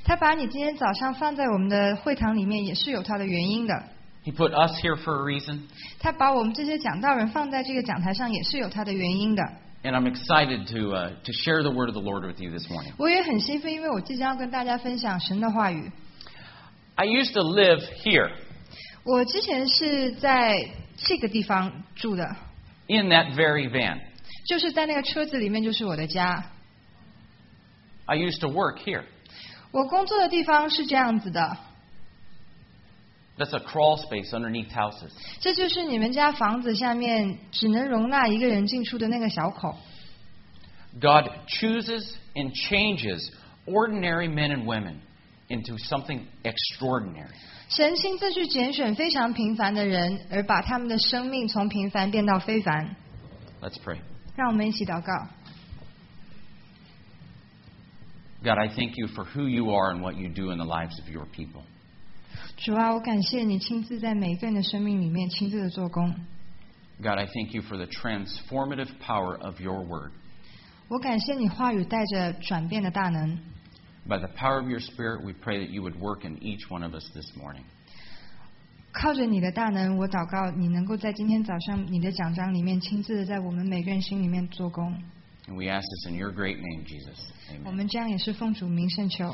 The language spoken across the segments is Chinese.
他把你今天早上放在我们的会堂里面，也是有他的原因的。 He put us here for a reason. 他把我们这些讲道人放在这个讲台上，也是有他的原因的。 And I'm excited to share the word of the Lord with you this morning. 我也很兴奋，因为我即将要跟大家分享神的话语。 I used to live here. 我之前是在这个地方住的。 In that very van. 就是在那个车子里面，就是我的家。 I used to work here. 我工作的地方是这样子的。 That's a crawl space underneath houses. 这就是你们家房子下面只能容纳一个人进出的那个小口。 God chooses and changes ordinary men and women into something extraordinary. 神亲自去拣选非常平凡的人，而把他们的生命从平凡变到非凡。 Let's pray. 让我们一起祷告。 God, I thank you for who you are and what you do in the lives of your people. 主啊，我感谢你亲自在每一个人的生命里面亲自的做工。 God, I thank you for the transformative power of your word. 我感谢你话语带着转变的大能。 By the power of your Spirit, we pray that you would work in each one of us this morning. 靠着你的大能，我祷告你能够在今天早上你的讲章里面亲自的在我们每个人心里面做工。 And we ask this in your great name, Jesus. 我 Amen. 们这样也是奉主名圣求。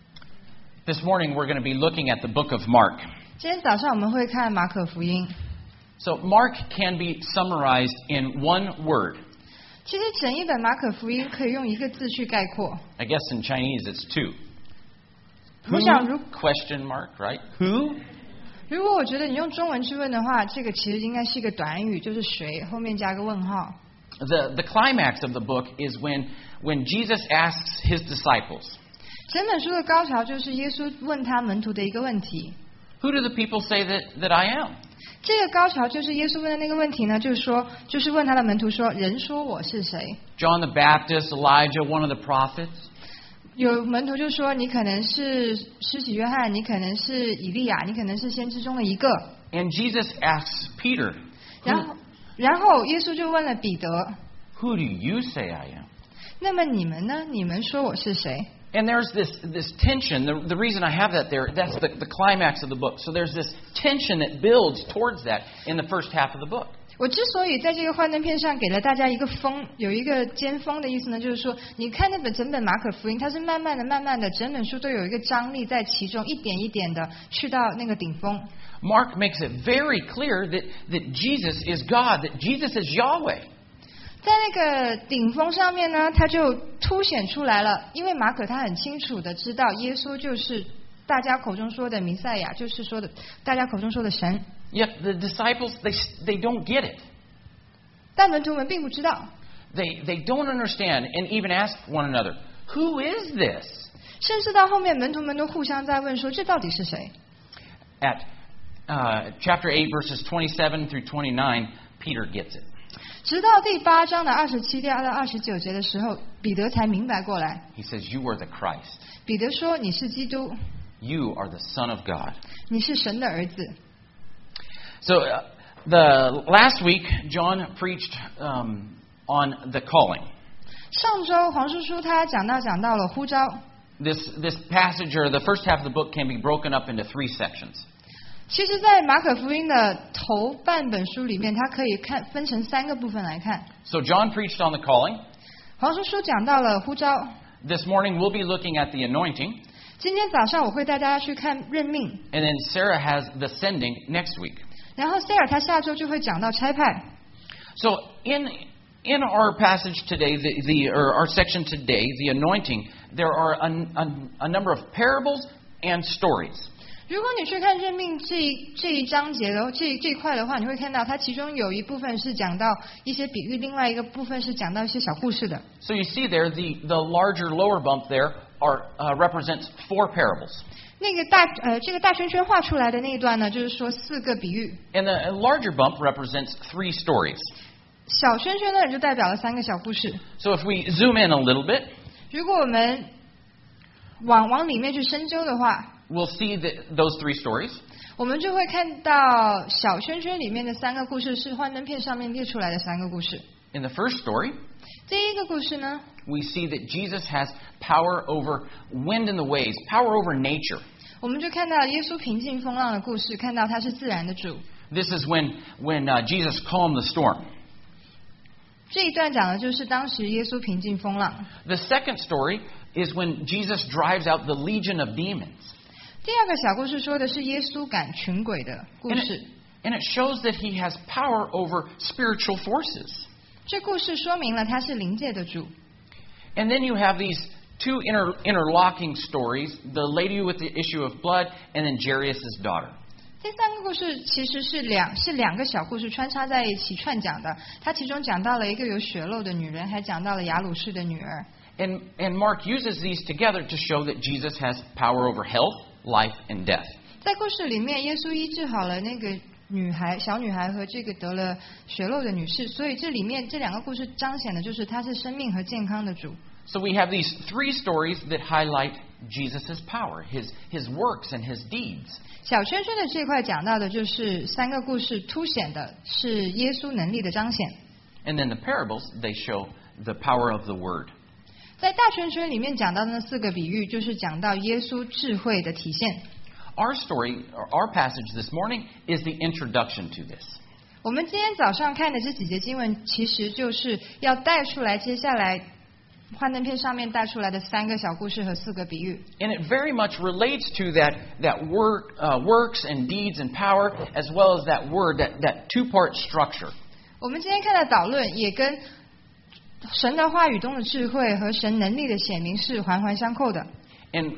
This morning, we're going to be looking at the book of Mark. 今天早上我们会看马可福音。 So, Mark can be summarized in one word. 其实整一本马可福音可以用一个字去概括。 I guess in Chinese it's two. 我想如 Question mark, right? Who? 如果我觉得你用中文去问的话，这个其实应该是一个短语，就是谁后面加个问号。 The climax of the book is when Jesus asks his disciples, 整本书的高潮就是耶稣问他门徒的一个问题。 Who do the people say that I am? 这个高潮就是耶稣问的那个问题呢，就是问他的门徒说，人说我是谁？ John the Baptist, Elijah, one of the prophets? 有门徒就说你可能是施洗约翰，你可能是以利亚，你可能是先知中的一个。 And Jesus asks Peter, 然后耶稣就问了彼得， Who do you say I am? 那么你们呢？你们说我是谁？ And there's this tension. The reason I have that there, that's the climax of the book. So there's this tension that builds towards that in the first half of the book. 我之所以在这个幻灯片上给了大家一个峰，有一个尖峰的意思呢，就是说，你看那本整本马可福音，它是慢慢的，整本书都有一个张力在其中，一点一点的去到那个顶峰。 Mark makes it very clear that Jesus is God, that Jesus is Yahweh. 在那个顶峰上面呢，它就凸显出来了，因为马可他很清楚的知道，耶稣就是大家口中说的弥赛亚，就是说的大家口中说的神。 Yet the disciples, they don't get it. 但门徒们并不知道。 They don't understand and even ask one another, Who is this? 甚至到后面，门徒们都互相在问说，这到底是谁？ At chapter 8, verses 27 through 29, Peter gets it. 直到第8章的27到29节的时候，彼得才明白过来。 He says, You are the Christ. 彼得说：“你是基督， You are the Son of God. 你是神的儿子。” So the last week, John preached on the calling. 上周黄叔叔他讲到了呼召。 This passage or the first half of the book can be broken up into 3 sections. 其实，在马可福音的头半本书里面，它可以分成3个部分来看。 So John preached on the calling. 黄叔叔讲到了呼召。 This morning we'll be looking at the anointing. 今天早上我会带大家去看任命。 And then Sarah has the sending next week. 然后塞尔他下周就会讲到差派。 So in our passage today, or our section today, the anointing, there are a number of parables and stories. 如果你去看任命这一章节的这一块的话，你会看到它其中有一部分是讲到一些比喻，另外一个部分是讲到一些小故事的。 So you see there, the larger lower bump there represents 4 parables. 那个这个大圈圈画出来的那一段呢，就是说4个比喻。 And the larger bump represents 3 stories. 小圈圈呢就代表了3个小故事。 So if we zoom in a little bit, 如果我们往里面去深究的话， we'll see those 3 stories. 我们就会看到小圈圈里面的3个故事是幻灯片上面列出来的3个故事。 In the first story, 第一个故事呢， we see that Jesus has power over wind and the waves, power over nature. 我们就看到耶稣平静风浪的故事，看到他是自然的主。 This is when Jesus calmed the storm. 这一段讲的就是当时耶稣平静风浪。 The second story is when Jesus drives out the legion of demons. 第二个小故事说的是耶稣赶群鬼的故 And 事。 and it shows that he has power over spiritual forces. 这故事说明了他是灵界的主。 And then you have these two interlocking stories, the lady with the issue of blood and then Jairus' daughter. 第三个故事其实是两个小故事穿插在一起串讲的。它其中讲到了一个有血漏的女人，还讲到了雅鲁士的女儿。 And Mark uses these together to show that Jesus has power over health, life, and death. 在故事里面，耶稣医治好了那个小女孩和这个得了血漏的女士，所以这里面这两个故事彰显的就是他是生命和健康的主。 So we have these three stories that highlight Jesus' power, his works and his deeds. 小圈圈的这块讲到的就是三个故事凸显的是耶稣能力的彰显。 And then the parables, they show the power of the word. 在大圈圈里面讲到的那四个比喻，就是讲到耶稣智慧的体现。 Our story, or our passage this morning, is the introduction to this. 我们今天早上看的这几节经文，其实就是要带出来接下来幻灯片上面带出来的三个小故事和四个比喻。 And it very much relates to that works and deeds and power, as well as that word, that two-part structure. 我们今天看的导论也跟神的话语中的智慧和神能力的显明是环环相扣的。 And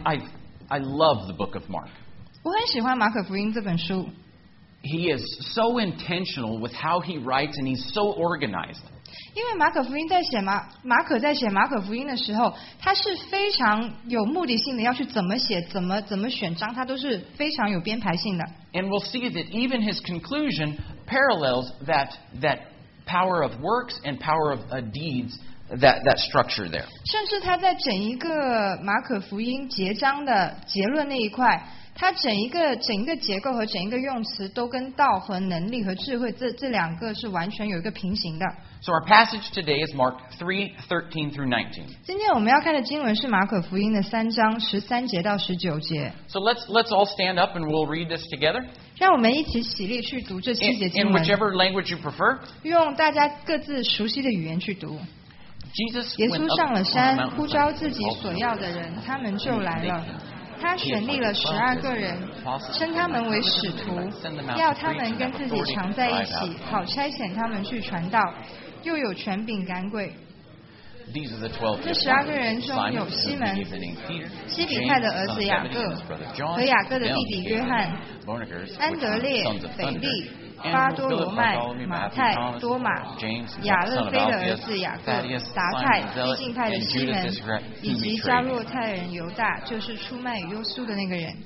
I love the book of Mark. 我很喜欢马可福音这本书， He is so intentional with how he writes, and he's so organized. 因为马可福音在写马可在写马可福音的时候，他是非常有目的性的，要去怎么写、怎么选章，他都是非常有编排性的。 And we'll see that even his conclusion parallels that power of works and power of deeds, that structure there. 甚至他在整一个马可福音结章的结论那一块，他整一个结构和整一个用词都跟道和能力和智慧这两个是完全有一个平行的。 So our passage today is Mark 3:13 through 19. 今天我们要看的经文是马可福音的3章13节到19节。 So let's all stand up and we'll read this together 让我们一起起立去读这7节经 in 文， whichever language you prefer. 用大家各自熟悉的语言去读。 Jesus 耶 went 稣 up 上了 on the 山， mountain 呼召自己所要的人，他们就来了。他选立了12个人，称他们为使徒，要他们跟自己常在一起，好差遣他们去传道，又有权柄赶鬼。 These are the 12 这 disciples. 12个人中有 Simon, 西 whom 门 he gave the name Peter, 西比泰的儿 James, 子 son of 雅 Zebedee, 各 and his brother John, 和雅各的弟 James, 弟约翰 Boanerges, 安德烈 sons of、 腓 thunder, 力、 Andrew, 巴多罗 Philip, 麦、 Bartholomew, 马 Matthew, 太、 Thomas, 多马、 James, 亚 son 勒 of 菲的儿 Alphaeus, 子雅各、 Thaddeus, 达 Simon 泰、 the 逼 Zealot, 近派的 and 西门 Judas Iscariot, 以 who 及 betrayed 加 him. 洛泰人犹大，就是出卖耶稣的那个人。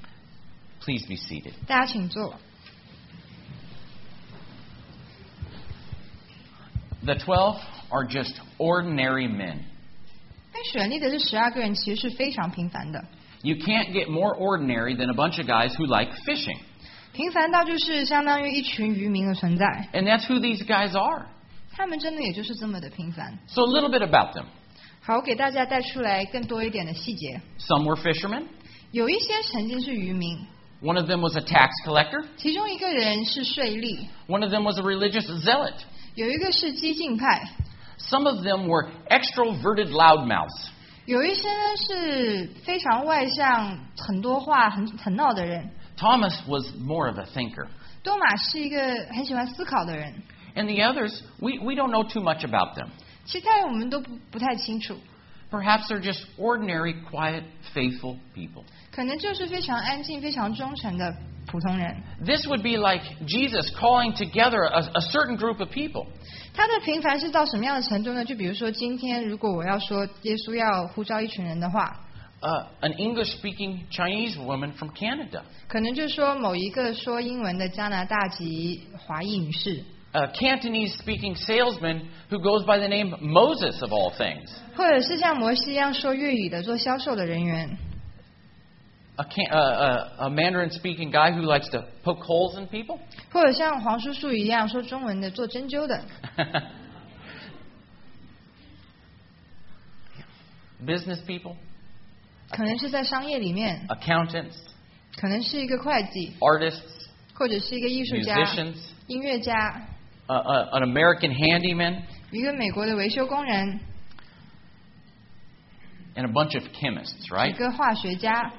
Please be seated. 大家请坐。 The 12 are just ordinary men. 被选立的这12个人其实是非常平凡的， You can't get more ordinary than a bunch of guys who like fishing. 平凡到就是相当于一群渔民的存在。 And that's who these guys are. 他们真的也就是这么的平凡。 So a little bit about them. 好，我给大家带出来更多一点的细节。 Some were fishermen. 有一些曾经是渔民， One of them was a tax collector. 其中一个人是税吏， One of them was a religious zealot. 有一个是激进派， Some of them were extroverted loudmouths. 有一些呢是非常外向、很多话、很闹的人。 Thomas was more of a thinker. 多马是一个很喜欢思考的人， And the others, we don't know too much about them. 其他人我们都不太清楚， Perhaps they're just ordinary, quiet, faithful people. 可能就是非常安静、非常忠诚的普通人。 This would be like Jesus calling together a certain group of people. 他的平凡是到什么样的程度呢？就比如说，今天如果我要说耶稣要呼召一群人的话， An English-speaking Chinese woman from Canada. 可能就说某一个说英文的加拿大籍华裔女士， A Cantonese-speaking salesman who goes by the name Moses of all things. 或者是像摩西一样说粤语的做销售的人员， A Mandarin-speaking guy who likes to poke holes in people. 或者像黄叔叔一样说中文的做针灸的。 business people, 可能是在商业里面， accountants, 可能是一个会计， artists, 或者是一个艺术家、 musicians, 音乐家， an American handyman, 一个美国的维修工人， and a bunch of chemists, 一 right? 个化学家。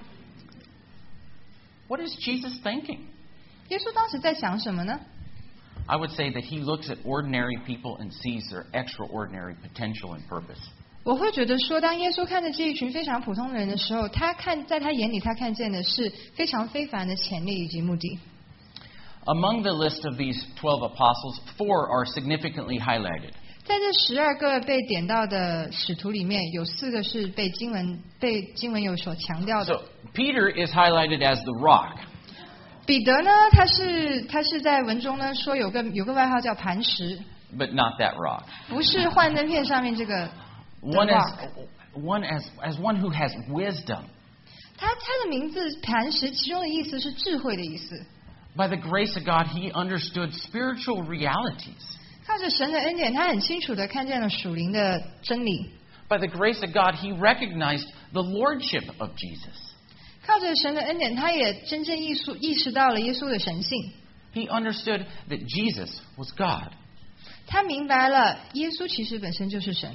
What is Jesus thinking? 耶稣当时在想什么呢？ I would say that he looks at ordinary people and sees their extraordinary potential and purpose. 我会觉得说，当耶稣看着这一群非常普通的人的时候，在他眼里，他看见的是非常非凡的潜力以及目的。 Among the list of these 12 apostles, 4 are significantly highlighted. 在这12个被点到的使徒里面，有4个是被经文有所强调的。 So Peter is highlighted as the rock. 彼得呢，他是在文中呢说有个外号叫磐石， But not that rock. 不是幻灯片上面这个 One rock. as one who has wisdom. 他的名字磐石，其中的意思是智慧的意思。 By the grace of God, he understood spiritual realities. 靠着神的恩典，他很清楚的看见了属灵的真理。 By the grace of God, he recognized the lordship of Jesus. 靠着神的恩典，他也真正意识到了耶稣的神性。 He understood that Jesus was God. 他明白了耶稣其实本身就是神。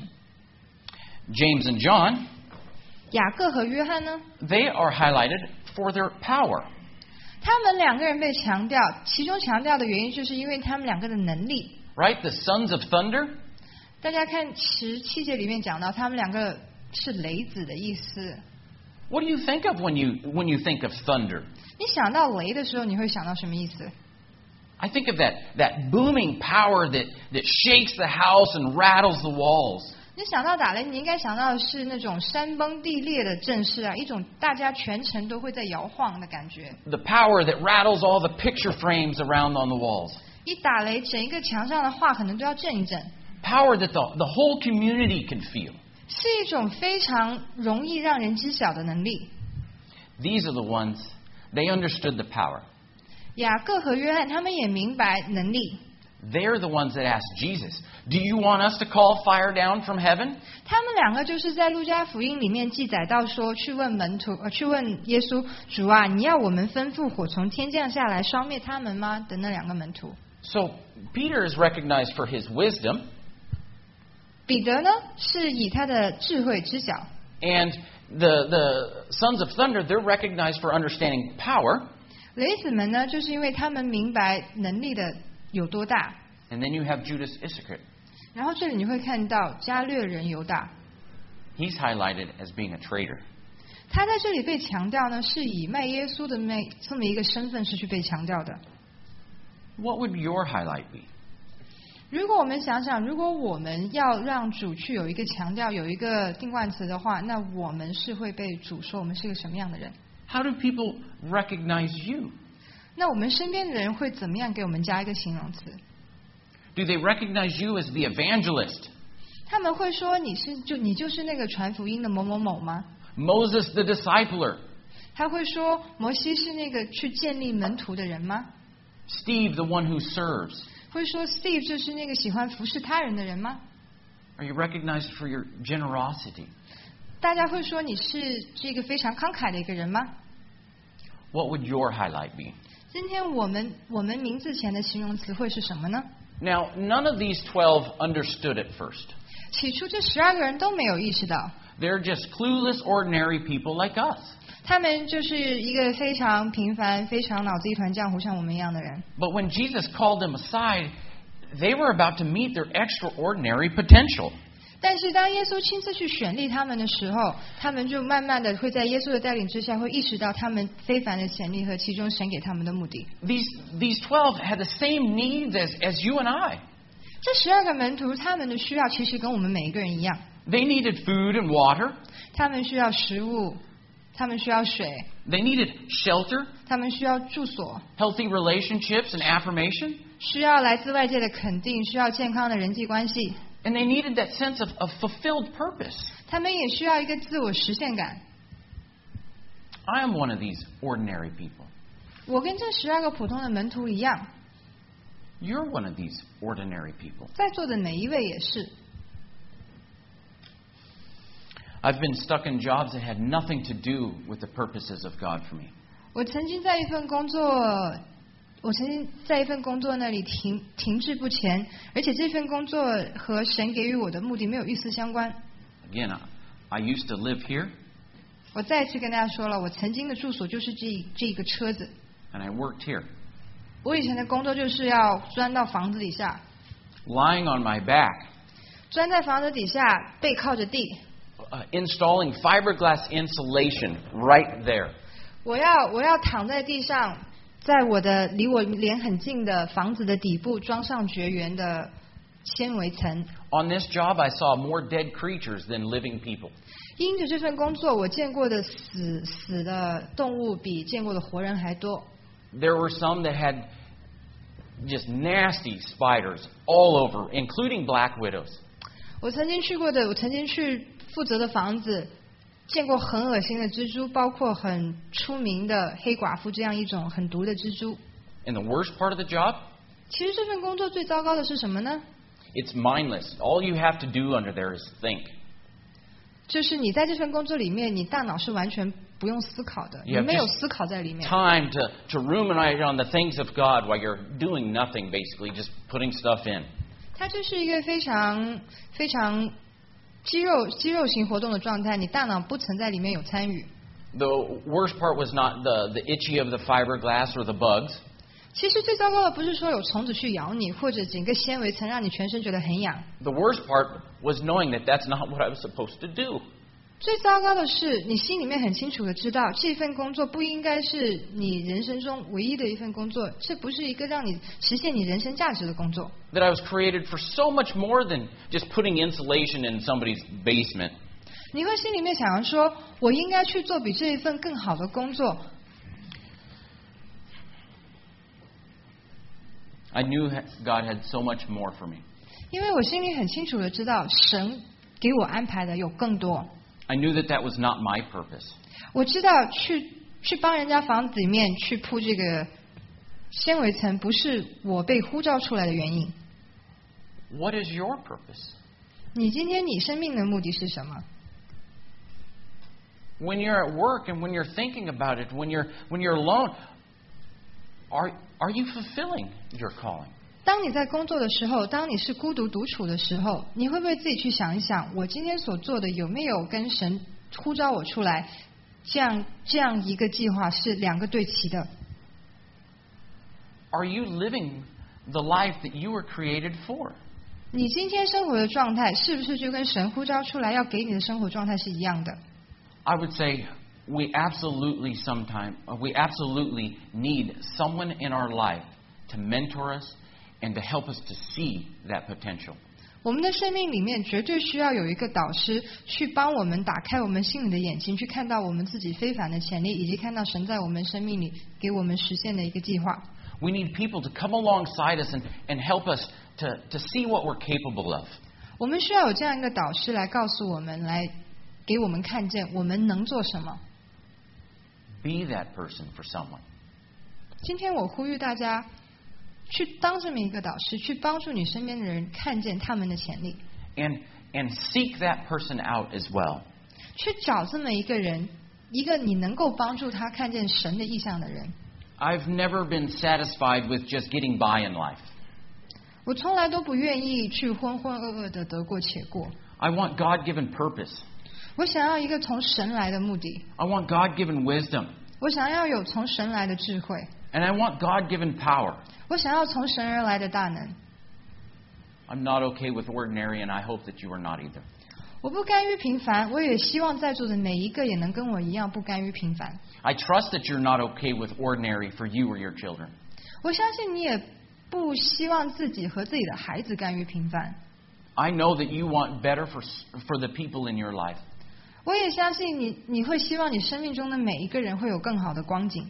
James and John, 雅各和约翰呢， they are highlighted for their power. 他们2个人被强调，其中强调的原因就是因为他们2个的能力。 Right? The sons of thunder. 大家看17节里面讲到，他们2个是雷子的意思。 What do you think of when you think of thunder? 你想到雷的时候，你会想到什么意思？ I think of that booming power that shakes the house and rattles the walls. 你想到打雷，你应该想到的是那种山崩地裂的阵势啊，一种大家全城都会在摇晃的感觉。 The power that rattles all the picture frames around on the walls. 一打雷，整一个墙上的画可能都要震一震。 Power that the whole community can feel. 是一种非常容易让人知晓的能力。 These are the ones, they understood the power. 雅各和约翰他们也明白能力， They're the ones that asked Jesus, "Do you want us to call fire down from heaven?" 他们2个就是在路加福音里面记载到说，去问耶稣，主啊，你要我们吩咐火从天降下来烧灭他们吗？的那2个门徒。 So Peter is recognized for his wisdom, 彼得呢，是以他的智慧知晓， and the sons of thunder, they're recognized for understanding power. 雷子们呢，就是因为他们明白能力的有多大。 And then you have Judas Iscariot. 然后这里你会看到加略人犹大， He's highlighted as being a traitor. 他在这里被强调呢，是以卖耶稣的这么一个身份是去被强调的。 What would your highlight be? 如果我们想想，如果我们要让主去有一个强调，有一个定冠词的话，那我们是会被主说我们是个什么样的人？ How do people recognize you? 那我们身边的人会怎么样给我们加一个形容词？ Do they recognize you as the evangelist? 他们会说你就是那个传福音的某某某吗？ Moses the discipler? 他会说摩西是那个去建立门徒的人吗？ Steve the one who serves? 会说 Steve 就是那个喜欢服侍他人的人吗？ Are you recognized for your generosity? 大家会说你是这个非常慷慨的一个人吗？ What would your highlight be? 今天我们名字前的形容词会是什么呢？ Now, none of these 12 understood at first. 起初这12个人都没有意识到， They're just clueless, ordinary people like us. 他们就是一个非常平凡、非常脑子一团浆糊，像我们一样的人。 But when Jesus called them aside, they were about to meet their extraordinary potential. 但是当耶稣亲自去选立他们的时候，他们就慢慢的会在耶稣的带领之下，会意识到他们非凡的潜力和其中神给他们的目的。 These 12 had the same needs as you and I. 这12个门徒他们的需要其实跟我们每一个人一样， They needed food and water. 他们需要食物，他们需要水， They needed shelter, 他们需要住所， healthy relationships and affirmation. 需要来自外界的肯定，需要健康的人际关系， And they needed that sense of fulfilled purpose. 他们也需要一个自我实现感。 I am one of these ordinary people. 我跟这12个普通的门徒一样， You're one of these ordinary people. 在座的每一位也是。 I've been stuck in jobs that had nothing to do with the purposes of God for me. 我曾经在一份工作那里停滞不前，而且这份工作和神给予我的目的没有一丝相关。 Again, I used to live here, 我再次跟大家说了，我曾经的住所就是这个车子。 and I worked here. 我以前的工作就是要钻到房子底下， Lying on my back, 钻在房子底下，背靠着地。 installing fiberglass insulation right there. 我要躺在地上，在离我脸很近的房子的底部装上绝缘的纤维层。 On this job, I saw more dead creatures than living people. 因着这份工作，我见过的死的动物比见过的活人还多。 There were some that had just nasty spiders all over, including black widows. 我曾经去负责的房子，见过很恶心的蜘蛛，包括很出名的黑寡妇这样一种很毒的蜘蛛。 And the worst part of the job? 其实这份工作最糟糕的是什么呢？ It's mindless. All you have to do under there is think. 就是你在这份工作里面，你大脑是完全不用思考的， You 你 have 没有 just 思考在里面。 time to ruminate on the things of God while you're doing nothing, basically, just putting stuff in. 它就是一个非常非常肌肉型活动的状态，你大脑不曾在里面有参与。 The worst part was not the itchy of the fiberglass or the bugs. 其实最糟糕的不是说有虫子去咬你，或者整个纤维层让你全身觉得很痒。 The worst part was knowing that that's not what I was supposed to do. 最糟糕的是，你心里面很清楚的知道，这份工作不应该是你人生中唯一的一份工作，这不是一个让你实现你人生价值的工作。 That I was created for so much more than just putting insulation in somebody's basement. 你会心里面想要说，我应该去做比这一份更好的工作。 I knew God had so much more for me. 因为我心里很清楚的知道，神给我安排的有更多。 I knew that was not my purpose. 我知道去帮人家房子里面去铺这个纤维层，不是我被呼召出来的原因。 What is your purpose? 你今天你生命的目的是什么？ When you're at work and when you're thinking about it, when you're alone, are you fulfilling your calling? 当你在工作的时候，当你是孤独独处的时候，你会不会自己去想一想，我今天所做的有没有跟神呼召我出来这样一个计划是两个对齐的？ Are you living the life that you were created for? 你今天生活的状态是不是就跟神呼召出来要给你的生活状态是一样的？ I would say we absolutely need someone in our life to mentor us and to help us to see that potential. 我们的生命里面绝对需要有一个导师去帮我们打开我们心里的眼睛，去看到我们自己非凡的潜力，以及看到神在我们生命里给我们实现的一个计划。 We need people to come alongside us and help us to see what we're capable of. 我们需要有这样一个导师来告诉我们，来给我们看见我们能做什么。 Be that person for someone. 今天我呼吁大家去当这么一个导师，去帮助你身边的人看见他们的潜力， And seek that person out as well. 去找这么一个人，一个你能够帮助他看见神的意象的人。 I've never been satisfied with just getting by in life. 我从来都不愿意去浑浑噩噩的得过且过。 I want God-given purpose. 我想要一个从神来的目的， I want God-given wisdom. 我想要有从神来的智慧， And I want God-given power. 我想要从神而来的大能。 I'm not okay with ordinary, and I hope that you are not either. 我不甘于平凡，我也希望在座的每一个也能跟我一样不甘于平凡。 I trust that you're not okay with ordinary for you or your children. 我相信你也不希望自己和自己的孩子甘于平凡。 I know that you want better for the people in your life. 我也相信你会希望你生命中的每一个人会有更好的光景。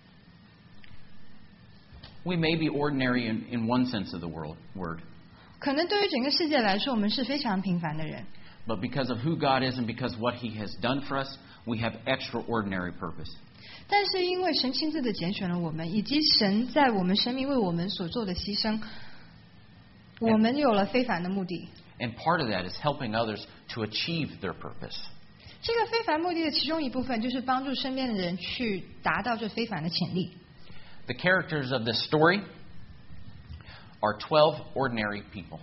We may be ordinary in one sense of the word, 可能对于整个世界来说，我们是非常平凡的人。 but because of who God is and because what He has done for us, we have extraordinary purpose. 但是因为神亲自的拣选了我们，以及神在我们生命为我们所做的牺牲，我们有了非凡的目的。 And part of that is helping others to achieve their purpose. 这个非凡目的的其中一部分就是帮助身边的人去达到这非凡的潜力。 The characters of this story are 12 ordinary people.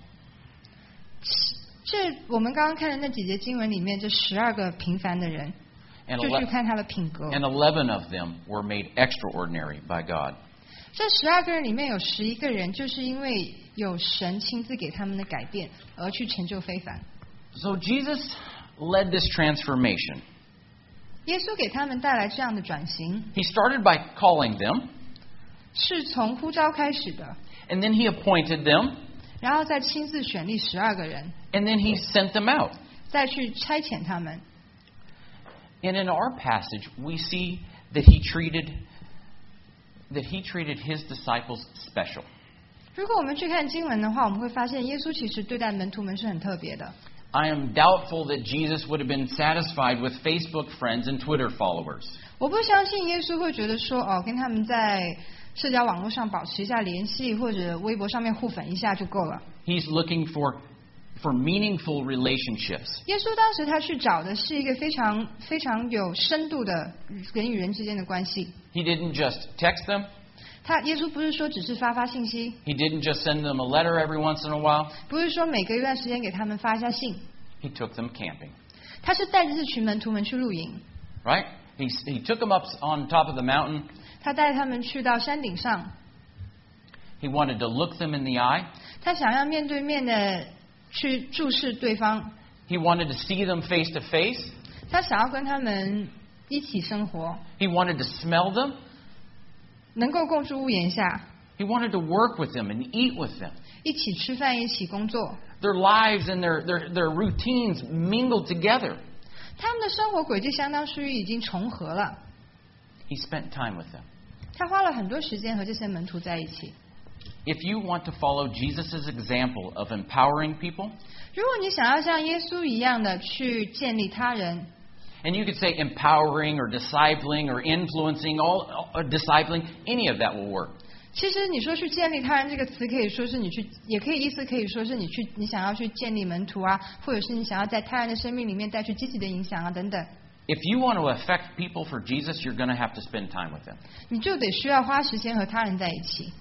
这我们刚刚看的那几节经文里面，这12个平凡的人， And 就去看他的品格。 11 of them were made extraordinary by God. 这12个人里面有11个人，就是因为有神亲自给他们的改变，而去成就非凡。 So Jesus led this transformation. 耶稣给他们带来这样的转型， He started by calling them, 是从呼召开始的， and then He appointed them, 然后再亲自选立12个人， and then He sent them out. 再去差遣他们。 And in our passage, we see that He treated His disciples special. 如果我们去看经文的话，我们会发现耶稣其实对待门徒们是很特别的。 I am doubtful that Jesus would have been satisfied with Facebook friends and Twitter followers. 我不相信耶稣会觉得说，哦，跟他们在社交网络上保持一下联系，或者微博上面互粉一下就够了。 He's looking for meaningful relationships. 耶稣当时他去找的是一个非常有深度的人与人之间的关系。 He didn't just text them. 耶稣不是说只是发信息， He didn't just send them a letter every once in a while. 不是说每隔一段时间给他们发一下信， He took them camping. 他是带着这群门徒们去露营， Right? He took them up on top of the mountain. 他带他们去到山顶上， He wanted to look them in the eye. 他想要面对面的去注视对方， He wanted to see them face to face. 他想要跟他们一起生活， He wanted to smell them. 能够共住屋檐下， He wanted to work with them and eat with them. 一起吃饭，一起工作。 Their lives and their routines mingled together. 他们的生活轨迹相当属于已经重合了。 He spent time with them. 他花了很多时间和这些门徒在一起。 If you want to follow Jesus' example of empowering people, 如果你想要像耶稣一样的去建立他人， and you could say empowering or discipling or influencing, discipling, any of that will work. 其实你说去建立他人这个词，可以说是你去，也可以意思可以说是你想要去建立门徒啊，或者是你想要在他人的生命里面带去积极的影响啊等等。 If you want to affect people for Jesus, you're going to have to spend time with them. 你就得需要花时间和他人在一起。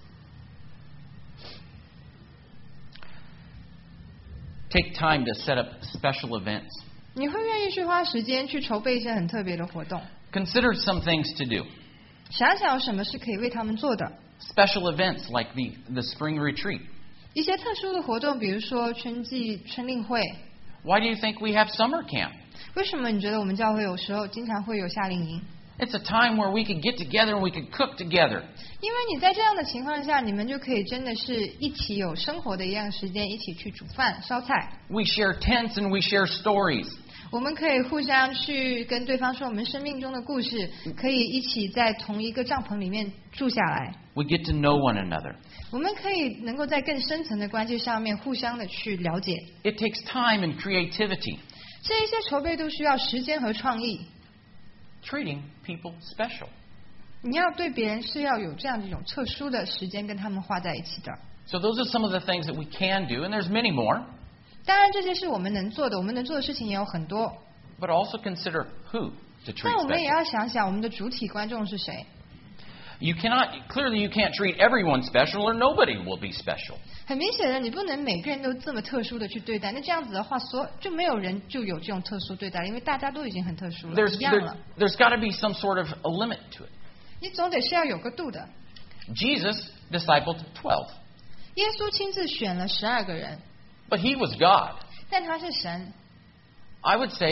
Take time to set up special events. 你会愿意去花时间去筹备一些很特别的活动？ Consider some things to do. 想想有什么是可以为他们做的？ Special events like the spring retreat. 一些特殊的活动，比如说春令会。 Why do you think we have summer camp? 为什么你觉得我们教会有时候经常会有夏令营？ It's a time where we could get together and we could cook together. 因为你在这样的情况下，你们就可以真的是一起有生活的一样时间，一起去煮饭、烧菜。 We share tents and we share stories. 我们可以互相去跟对方说我们生命中的故事，可以一起在同一个帐篷里面住下来。 We get to know one another. 我们可以能够在更深层的关系上面互相的去了解。 It takes time and creativity. 这一些筹备都需要时间和创意。 Treating people special. 你要对别人是要有这样的一种特殊的时间跟他们花在一起的。 So those are some of the things that we can do, and there's many more. 当然，这些是我们能做的，我们能做的事情也有很多。 But also consider who to treat 但我们也 special. 要想想我们的主体观众是谁。 You can't treat everyone special or nobody will be special. 很明显的，你不能每个人都这么特殊的去对待，那这样子的话，就没有人就有这种特殊对待了，因为大家都已经很特殊了，一样了。 There's got to be some sort of a limit to it. 你总得是要有个度的。 Jesus discipled 12, 耶稣亲自选了12个人， but he was God. 但他是神。 I would say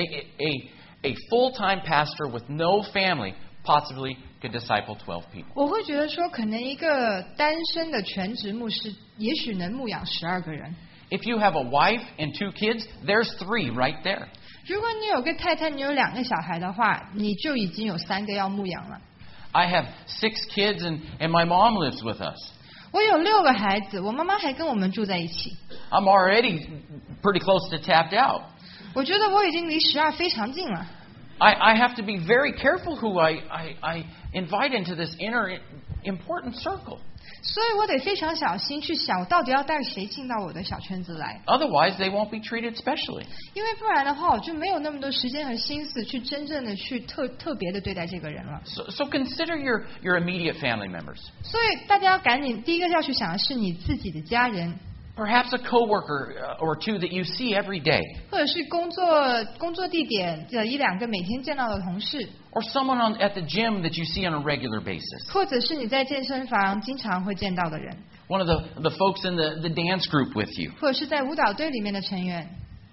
a full-time pastor with no family possibly could disciple 12 people. 我会觉得说，可能一个单身的全职牧师，也许能牧养12个人。 If you have a wife and 2 kids, there's 3 right there. 如果你有个太太，你有2个小孩的话，你就已经有3个要牧养了。 I have 6 kids and my mom lives with us. 我有6个孩子，我妈妈还跟我们住在一起。 I'm already pretty close to tapped out. 我觉得我已经离12非常近了。 I have to be very careful who I invite into this inner important circle. 所以我得非常小心去想，我到底要带谁进到我的小圈子来。 Otherwise, they won't be treated specially. 因为不然的话，我就没有那么多时间和心思去真正的去特别的对待这个人了。 So consider your immediate family members. 所以大家要赶紧，第一个要去想的是你自己的家人， Perhaps a coworker or two that you see every day. 或者是工作地点的一两个每天见到的同事， Or someone at the gym that you see on a regular basis. 或者是你在健身房经常会见到的人， One of the folks in the dance group with you. 或者是在舞蹈队里面的成员。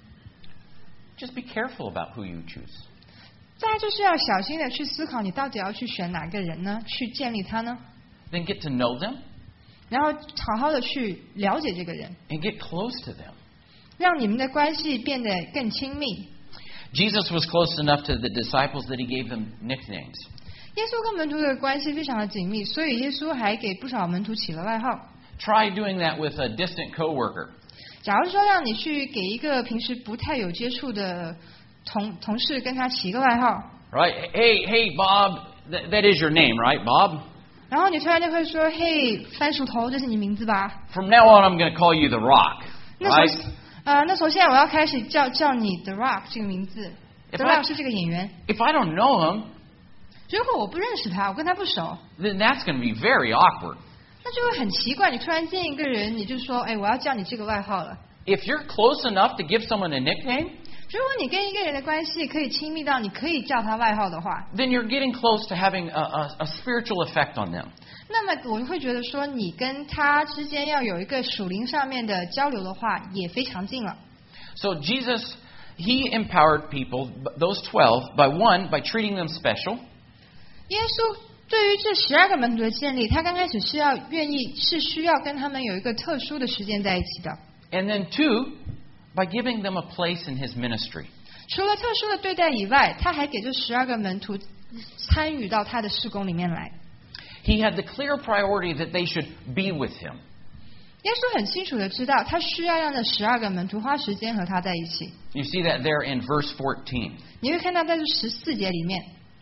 Just be careful about who you choose. 大家就是要小心的去思考，你到底要去选哪个人呢？去建立他呢？ Then get to know them 然后好好的去了解这个人， and get close to them. 让你们的关系变得更亲密。 Jesus was close enough to the disciples that he gave them nicknames. 耶稣跟门徒的关系非常的紧密，所以耶稣还给不少门徒起了外号。 Try doing that with a distant coworker. 假如说让你去给一个平时不太有接触的同事跟他起一个外号， Right? Hey, Bob. That is your name, right, Bob? 然后你突然就会说：“嘿，番薯头，这是你名字吧 From now on, I'm going to call you the Rock. ？” 那首先我要开始叫你 The Rock 这个名字。 If The I- Rock 是这个演员。 If I don't know him, 如果我不认识他，我跟他不熟， then that's going to be very awkward. 那就会很奇怪。你突然见一个人，你就说：“哎，我要叫你这个外号了。” If you're close enough to give someone a nickname, 如果你跟一个人的关系可以亲密到你可以叫他外号的话， then you're getting close to having a spiritual effect on them. 那么我会觉得说，你跟他之间要有一个属灵上面的交流的话，也非常近了。 So Jesus, he empowered people, those 12, by treating them special. 耶稣对于这12个门徒的建立，他刚开始是需要跟他们有一个特殊的时间在一起的。 And then 2, by giving them a place in his ministry. 除了特殊的对待以外，他还给这12个门徒参与到他的事工里面来。 He had the clear priority that they should be with him. 耶稣很清楚的知道，他需要让这12个门徒花时间和他在一起。 You see that there in verse 14. 你会看到在这14节里面，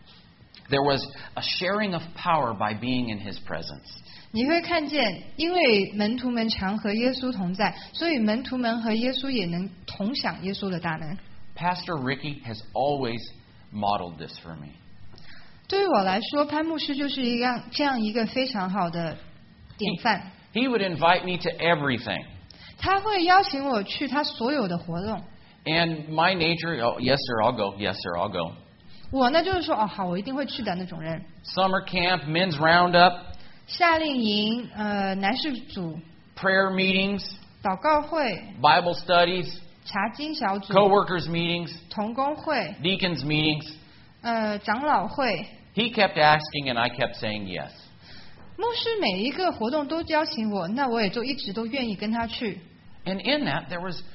There was a sharing of power by being in his presence. 你会看见，因为门徒们常和耶稣同在，所以门徒们和耶稣也能同享耶稣的大能。 Pastor Ricky has always modeled this for me. 对于我来说，潘牧师就是这样一个非常好的典范。 He would invite me to everything. 他会邀请我去他所有的活动。 And my nature, oh, yes, sir, I'll go. Yes, sir, I'll go. 我呢就是说，哦，好，我一定会去的那种人。 Summer camp, men's roundup, 夏令营、男士组、 prayer meetings, 祷告会、 Bible studies, 查经小组、 co-workers meetings, 同工会、 deacons meetings. 长老会。 He kept asking and I kept saying yes. 牧师每一个活动都邀请我，那我也就一直都愿意跟他去。 And in that,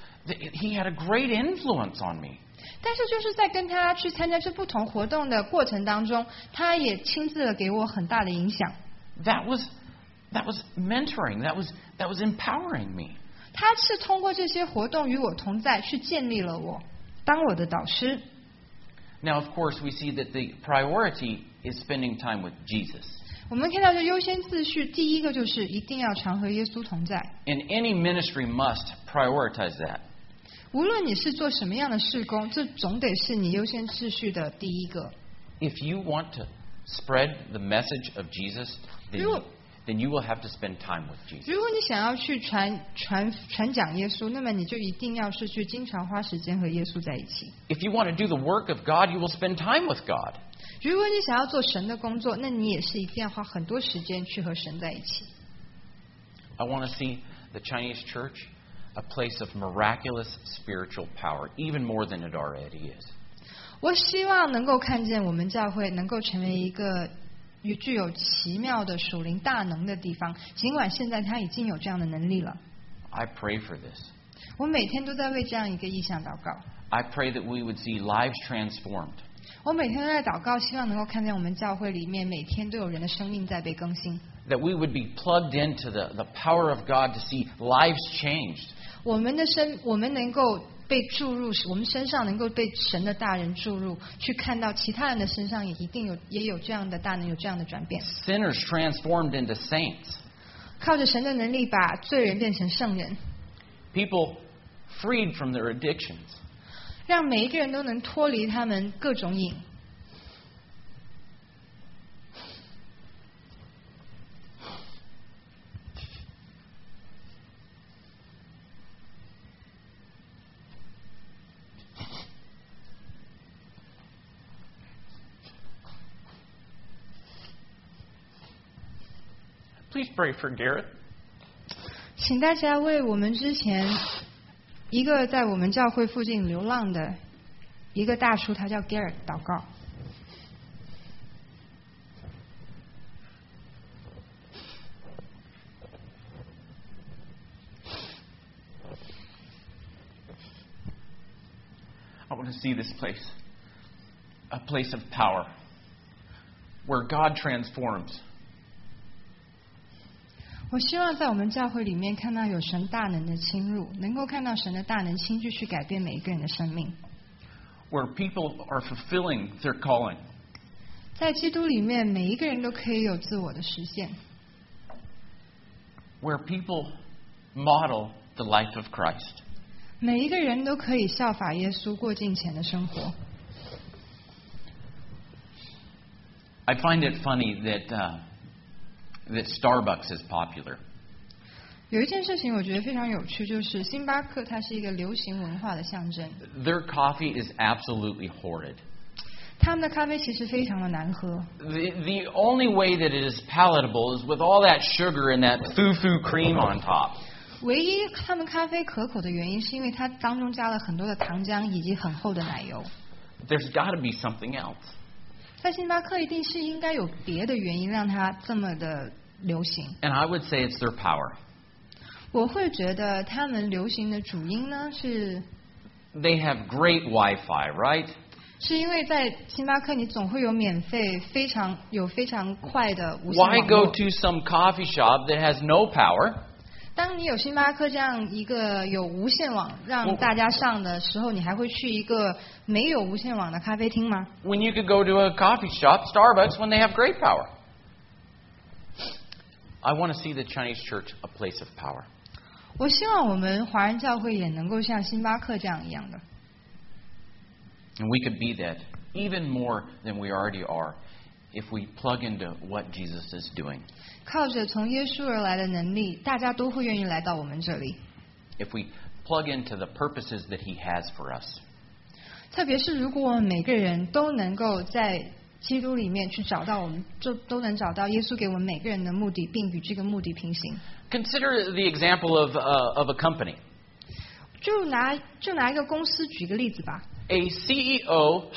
he had a great influence on me. 但是就是在跟他去参加这不同活动的过程当中，他也亲自的给我很大的影响。 That was mentoring. That was empowering me. 他是通过这些活动与我同在，去建立了我，当我的导师。 Now, of course, we see that the priority is spending time with Jesus. 我们看到这优先次序，第一个就是一定要常和耶稣同在。 And any ministry must prioritize that. 无论你是做什么样的事工，这总得是你优先次序的第一个。 If you want to spread the message of Jesus, then you will have to spend time with Jesus. 如果你想要去传讲耶稣，那么你就一定要是去经常花时间和耶稣在一起。 If you want to do the work of God, you will spend time with God. 如果你想要做神的工作，那你也是一定要花很多时间去和神在一起。 I want to see the Chinese church a place of miraculous spiritual power, even more than it already is. 我希望能够看见我们教会能够成为一个具有奇妙的属灵大能的地方，尽管现在它已经有这样的能力了。 I pray for this. 我每天都在为这样一个意向祷告。 I pray that we would see lives transformed. 我每天都在祷告，希望能够看见我们教会里面每天都有人的生命在被更新。 That we would be plugged into the power of God to see lives changed. 我们能够被注入，我们身上能够被神的大人注入，去看到其他人的身上也一定有这样的大能，有这样的转变。 Sinners transformed into saints. 靠着神的能力，把罪人变成圣人， People freed from their addictions. 让每一个人都能脱离他们各种瘾。 Please pray for Garrett. 请大家为我们之前一个在我们教会附近流浪的一个大叔，他叫 Garrett 祷告。 I want to see this place, a place of power, where God transforms. 我希望在我们教会里面看到有神大能的侵入，能够看到神的大能亲自去改变每一个人的生命。 Where people are fulfilling their calling. 在基督里面，每一个人都可以有自我的实现。 Where people model the life of Christ. 每一个人都可以效法耶稣过敬虔的生活。 I find it funny that Starbucks is popular. 有一件事情我觉得非常有趣，就是星巴克它是一个流行文化的象征。 Their coffee is absolutely horrid. 他们的咖啡其实非常的难喝。 The only way that it is palatable is with all that sugar and that foo-foo cream on top. 唯一他们咖啡可口的原因，是因为它当中加了很多的糖浆以及很厚的奶油。 There's got to be something else. 在星巴克一定是应该有别的原因让它这么的流行。 And I would say it's their power. 我会觉得他们流行的主因呢，是 They have great Wi-Fi, right? 是因为在星巴克你总会有免费非常快的无线 Why 网 go 络。 to some coffee shop that has no power? 当你有星巴克这样一个有无线网让大家上的时候，你还会去一个没有无线网的咖啡厅吗？ When you could go to a coffee shop, Starbucks, when they have great power. I want to see the Chinese church a place of power. 我希望我们华人教会也能够像星巴克这样一样的。 And we could be that even more than we already are if we plug into what Jesus is doing. 靠着从耶稣而来的能力，大家都会愿意来到我们这里。 If we plug into the purposes that He has for us. 特别是如果我们每个人都能够在基督里面去找到，我们就都能找到耶稣给我们每个人的目的，并与这个目的平行。 Consider the example of a company. 就拿一个公司举个例子吧。 A CEO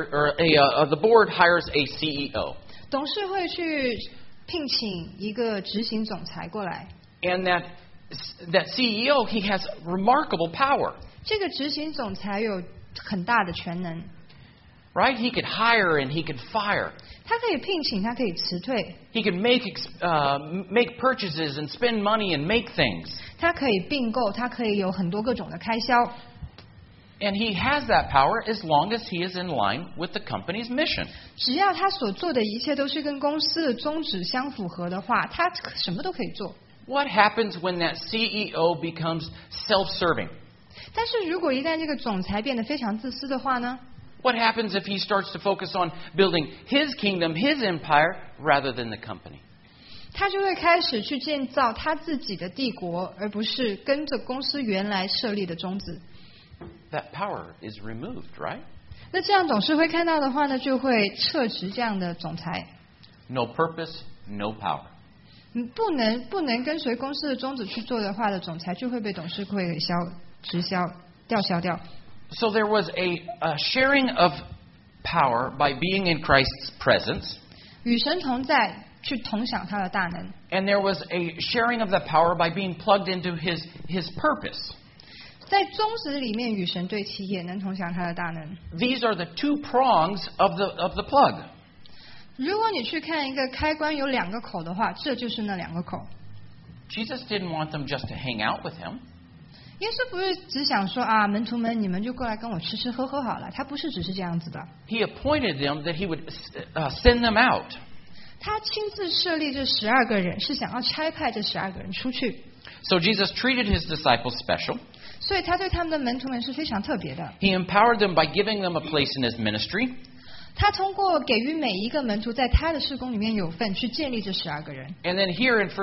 the board hires a CEO. 董事会去聘请一个执行总裁过来， And that CEO, he has remarkable power. 这个执行总裁有很大的全能， Right? He could hire and he could fire. 他可以聘请，他可以辞退， He could make purchases and spend money and make things. 他可以并购，他可以有很多各种的开销。 And he has that power as long as he is in line with the company's mission. 只要他所做的一切都是跟公司的宗旨相符合的话，他什么都可以做。 What happens when that CEO becomes self-serving? 但是如果一旦这个总裁变得非常自私的话呢？ What happens if he starts to focus on building his kingdom, his empire, rather than the company? 他就会开始去建造他自己的帝国，而不是跟着公司原来设立的宗旨。 That power is removed, right? 那这样董事会看到的话呢，就会撤职这样的总裁。 No purpose, no power. 不能跟随公司的宗旨去做的话的总裁，就会被董事会给吊销掉。 So there was a sharing of power by being in Christ's presence. 与神同在，去同享他的大能。 And there was a sharing of that power by being plugged into his purpose. 在宗旨里面与神对齐，也能同享他的大能。 These are the two prongs of the plug. 如果你去看一个开关有两个口的话，这就是那两个口。 Jesus didn't want them just to hang out with him. 耶稣不是只想说啊，门徒们你们就过来跟我吃吃喝喝好了，他不是只是这样子的。 He appointed them that he would send them out. 他亲自设立这12个人，是想要差派这12个人出去。 So Jesus treated his disciples special. 所以他对他们的门徒们是非常特别的。 He empowered them by giving them a place in his ministry. 他通过给予每一个门徒在他的事工里面有份，去建立这12个人。 And then here in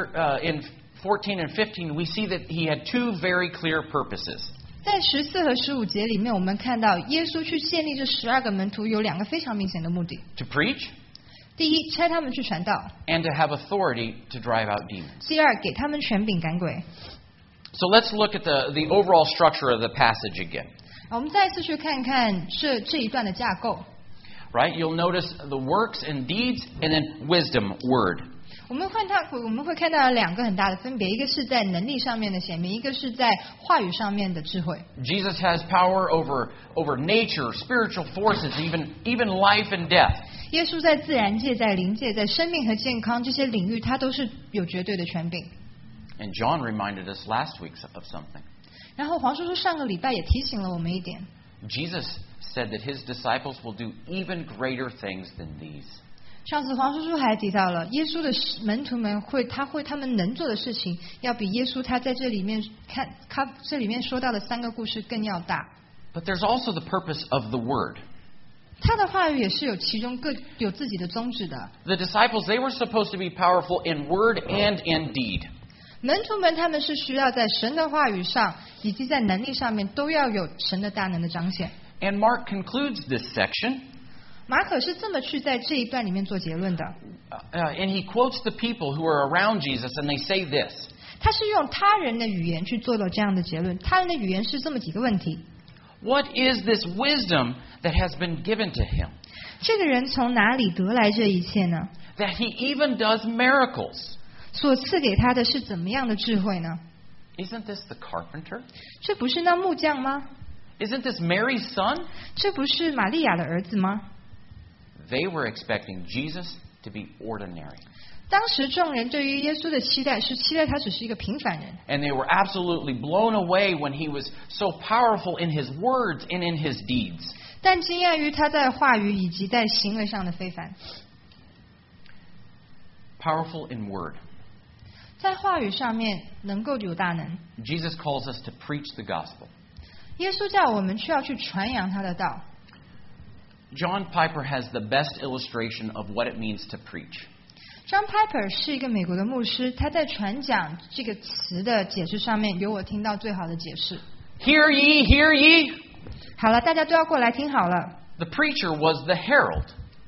14 and 15, we see that he had two very clear purposes. 在14和15节里面，我们看到耶稣去建立这12个门徒有2个非常明显的目的。 To preach. 第一，差他们去传道。 And to have authority to drive out demons. 第二，给他们权柄赶鬼。 So let's look at the overall structure of the passage again. 我们再次去看看这一段的架构。 Right? You'll notice the works and deeds and then wisdom word. 我们会看到2个很大的分别，一个是在能力上面的显明，一个是在话语上面的智慧。 Jesus has power over nature, spiritual forces, even life and death. 耶稣在自然界、在灵界、在生命和健康这些领域，他都是有绝对的权柄。 And John reminded us last week of something. 然后黄叔叔上个礼拜也提醒了我们一点。 Jesus said that his disciples will do even greater things than these. 上次黄叔叔还提到了耶稣的门徒们他们能做的事情，要比耶稣他在这里面这里面说到的3个故事更要大。 But there's also the purpose of the word. 他的话语也是有其中各有自己的宗旨的。 The disciples, they were supposed to be powerful in word and in deed. 门徒们他们是需要在神的话语上以及在能力上面都要有神的大能的彰显。 And Mark concludes this section. 马可是这么去在这一段里面做结论的。 And he quotes the people who are around Jesus, and they say this. 他是用他人的语言去做了这样的结论。他人的语言是这么几个问题。 What is this wisdom that has been given to him? 这个人从哪里得来这一切呢？ That he even does miracles. 所赐给他的是怎么样的智慧呢？ Isn't this the carpenter? 这不是那木匠吗？ Isn't this Mary's son? 这不是玛利亚的儿子吗？ They were expecting Jesus to be ordinary. 当时众人对于耶稣的期待是期待他只是一个平凡人。 And they were absolutely blown away when he was so powerful in his words and in his deeds. 但惊讶于他在话语以及在行为上的非凡。 Powerful in word. 在话语上面能够有大能。 Jesus calls us to preach the gospel. 耶稣叫我们需要去传扬他的道。 John Piper has the best illustration of what it means to preach. John Piper 是一个美国的牧师，他在传讲这个词的解释上面有我听到最好的解释。 Hear ye, hear ye. 好了，大家都要过来听好了。 The preacher was the herald.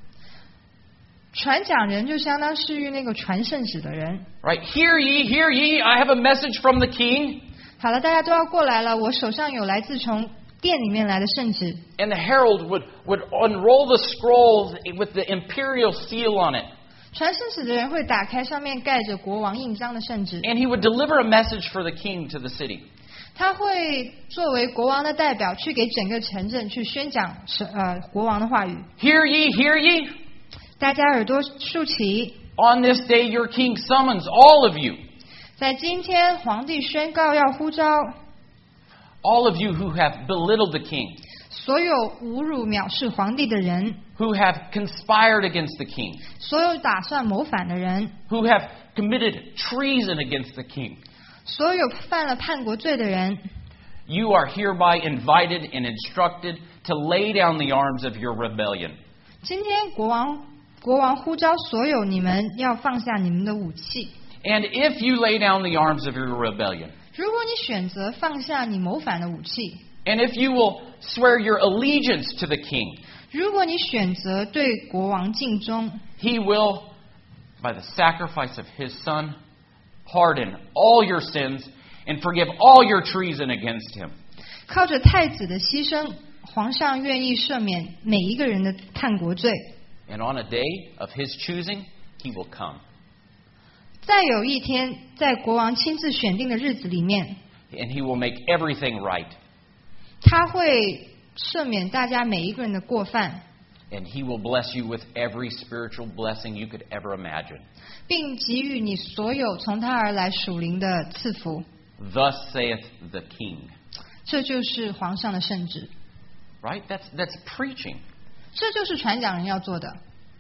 传讲人就相当是于那个传圣旨的人。 Right? Hear ye, hear ye. I have a message from the king. 好了，大家都要过来了，我手上有来自从殿里面来的圣旨。 And the herald would unroll the scroll with the imperial seal on it. 传圣旨的人会打开上面盖着国王印章的圣旨， And he would deliver a message for the king to the city. 他会作为国王的代表去给整个城镇去宣讲国王的话语。 Hear ye, hear ye. 大家耳朵竖起， On this day your king summons all of you. 在今天皇帝宣告要呼召 All of you who have belittled the king. 所有侮辱藐视皇帝的人， Who have conspired against the king. 所有打算谋反的人， Who have committed treason against the king. 所有犯了叛国罪的人， You are hereby invited and instructed to lay down the arms of your rebellion. 今天国王呼召所有你们要放下你们的武器。 And if you lay down the arms of your rebellion, 如果你选择放下你谋反的武器， and if you will swear your allegiance to the king, 如果你选择对国王尽忠， he will, by the sacrifice of his son, pardon all your sins and forgive all your treason against him. 靠着太子的牺牲，皇上愿意赦免每一个人的叛国罪。 And on a day of his choosing, he will come. 再有一天，在国王亲自选定的日子里面， And he will make everything right. 他会赦免大家每一个人的过犯， And he will bless you with every spiritual blessing you could ever imagine. 并给予你所有从他而来属灵的赐福。 Thus saith the king. 这就是皇上的圣旨， right? That's preaching. 这就是传讲人要做的。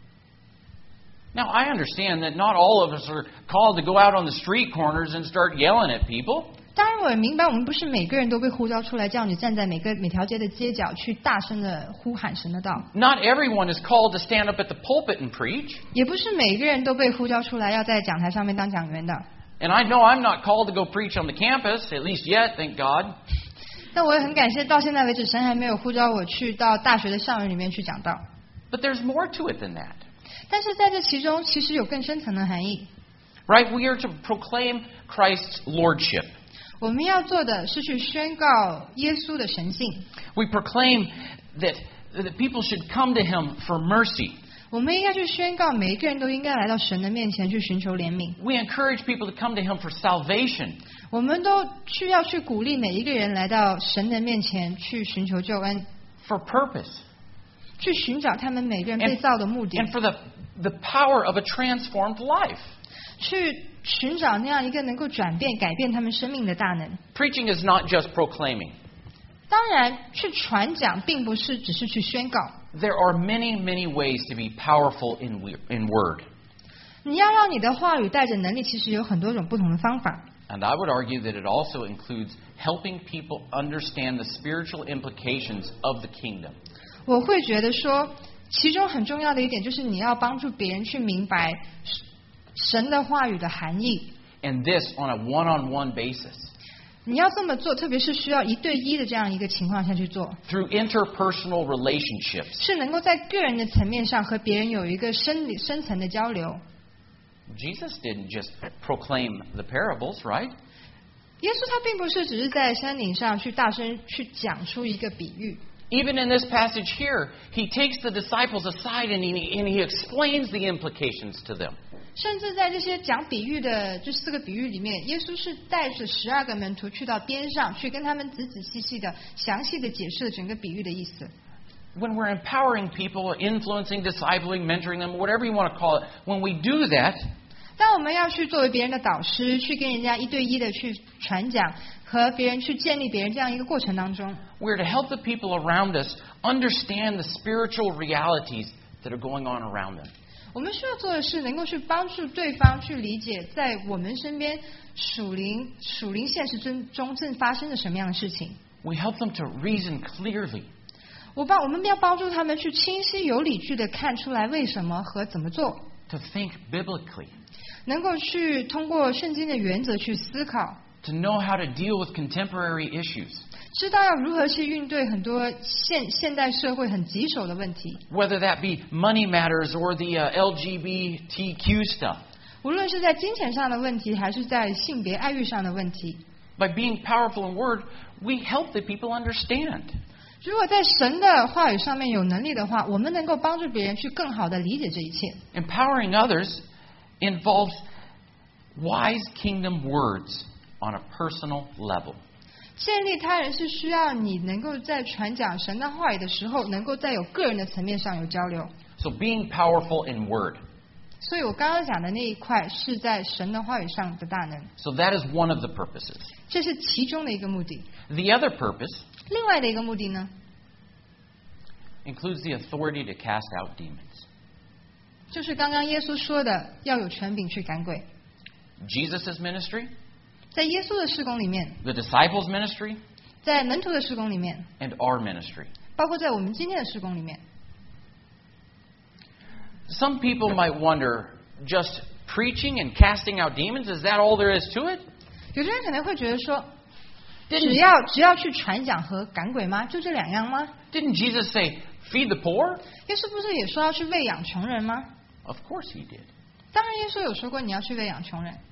Now, I understand that not all of us are called to go out on the street corners and start yelling at people. 当然，我也明白，我们不是每个人都被呼召出来，叫你站在每条街的街角去大声的呼喊神的道。 Not everyone is called to stand up at the pulpit and preach. 也不是每个人都被呼召出来要在讲台上面当讲员的。 And I know I'm not called to go preach on the campus, at least yet, thank God. 但我也很感谢，到现在为止，神还没有呼召我去到大学的校园里面去讲道。 But there's more to it than that. 但是在这其中，其实有更深层的含义。 Right? We are to proclaim Christ's lordship. 我们要做的是去宣告耶稣的神性。 We proclaim that people should come to him for mercy. 我们应该去宣告，每一个人都应该来到神的面前去寻求怜悯。 We encourage people to come to him for salvation. 我们都需要去鼓励每一个人来到神的面前去寻求救恩， For purpose. 去寻找他们每个人被造的目的， And for the power of a transformed life. 去寻找那样一个能够转变、改变他们生命的大能。 Preaching is not just proclaiming. 当然，去传讲并不是只是去宣告。 There are many, many ways to be powerful in word. 你要让你的话语带着能力，其实有很多种不同的方法。 And I would argue that it also includes helping people understand the spiritual implications of the kingdom. 我会觉得说，其中很重要的一点就是你要帮助别人去明白神的话语的含义。 And this on a one-on-one basis. 你要这么做，特别是需要1对1的这样一个情况下去做， Through interpersonal relationships. 是能够在个人的层面上和别人有一个深层的交流。 Jesus didn't just proclaim the parables, right? 耶稣他并不是只是在山顶上去大声去讲出一个比喻。 Even in this passage here, he takes the disciples aside and he explains the implications to them. 甚至在这些讲比喻的这4个比喻里面，耶稣是带着12个门徒去到边上，去跟他们仔仔细细的、详细的解释了整个比喻的意思。 When we're empowering people, influencing, discipling, mentoring them, whatever you want to call it, when we do that, 当我们要去作为别人的导师，去跟人家1对1的去传讲，和别人去建立别人这样一个过程当中， we're to help the people around us understand the spiritual realities that are going on around them. 我们需要做的是能够去帮助对方去理解，在我们身边属灵现实中正发生着什么样的事情。 We help them to reason clearly. 我们要帮助他们去清晰有理据的看出来为什么和怎么做， To think biblically. 能够去通过圣经的原则去思考， To know how to deal with contemporary issues. 知道要如何去应对很多现代社会很棘手的问题， Whether that be money matters or the LGBTQ stuff. 无论是在金钱上的问题，还是在性别爱欲上的问题。 By being powerful in word, we help the people understand. 如果在神的话语上面有能力的话，我们能够帮助别人去更好的理解这一切。 Empowering others involves wise kingdom words on a personal level. 建立他人是需要你能够在传讲神的话语的时候，能够在有个人的层面上有交流。 So being powerful in word. 所以我刚刚讲的那一块是在神的话语上的大能， So that is one of the purposes. 这是其中的一个目的。 The other purpose 另外的一个目的呢， includes the authority to cast out demons. 就是刚刚耶稣说的，要有权柄去赶鬼。 Jesus' ministry, 在耶稣的事工里面， the disciples' ministry, 在门徒的事工里面， and our ministry. 包括在我们今天的事工里面， Some people might wonder, just preaching and casting out demons, is that all there is to it? 有的人可能会觉得说，只要去传讲和赶鬼吗？就这2样吗？ Didn't Jesus say, feed the poor? 耶稣不是也说要去喂养穷人吗？ Of course he did. 当然，耶稣有说过你要去喂养穷人。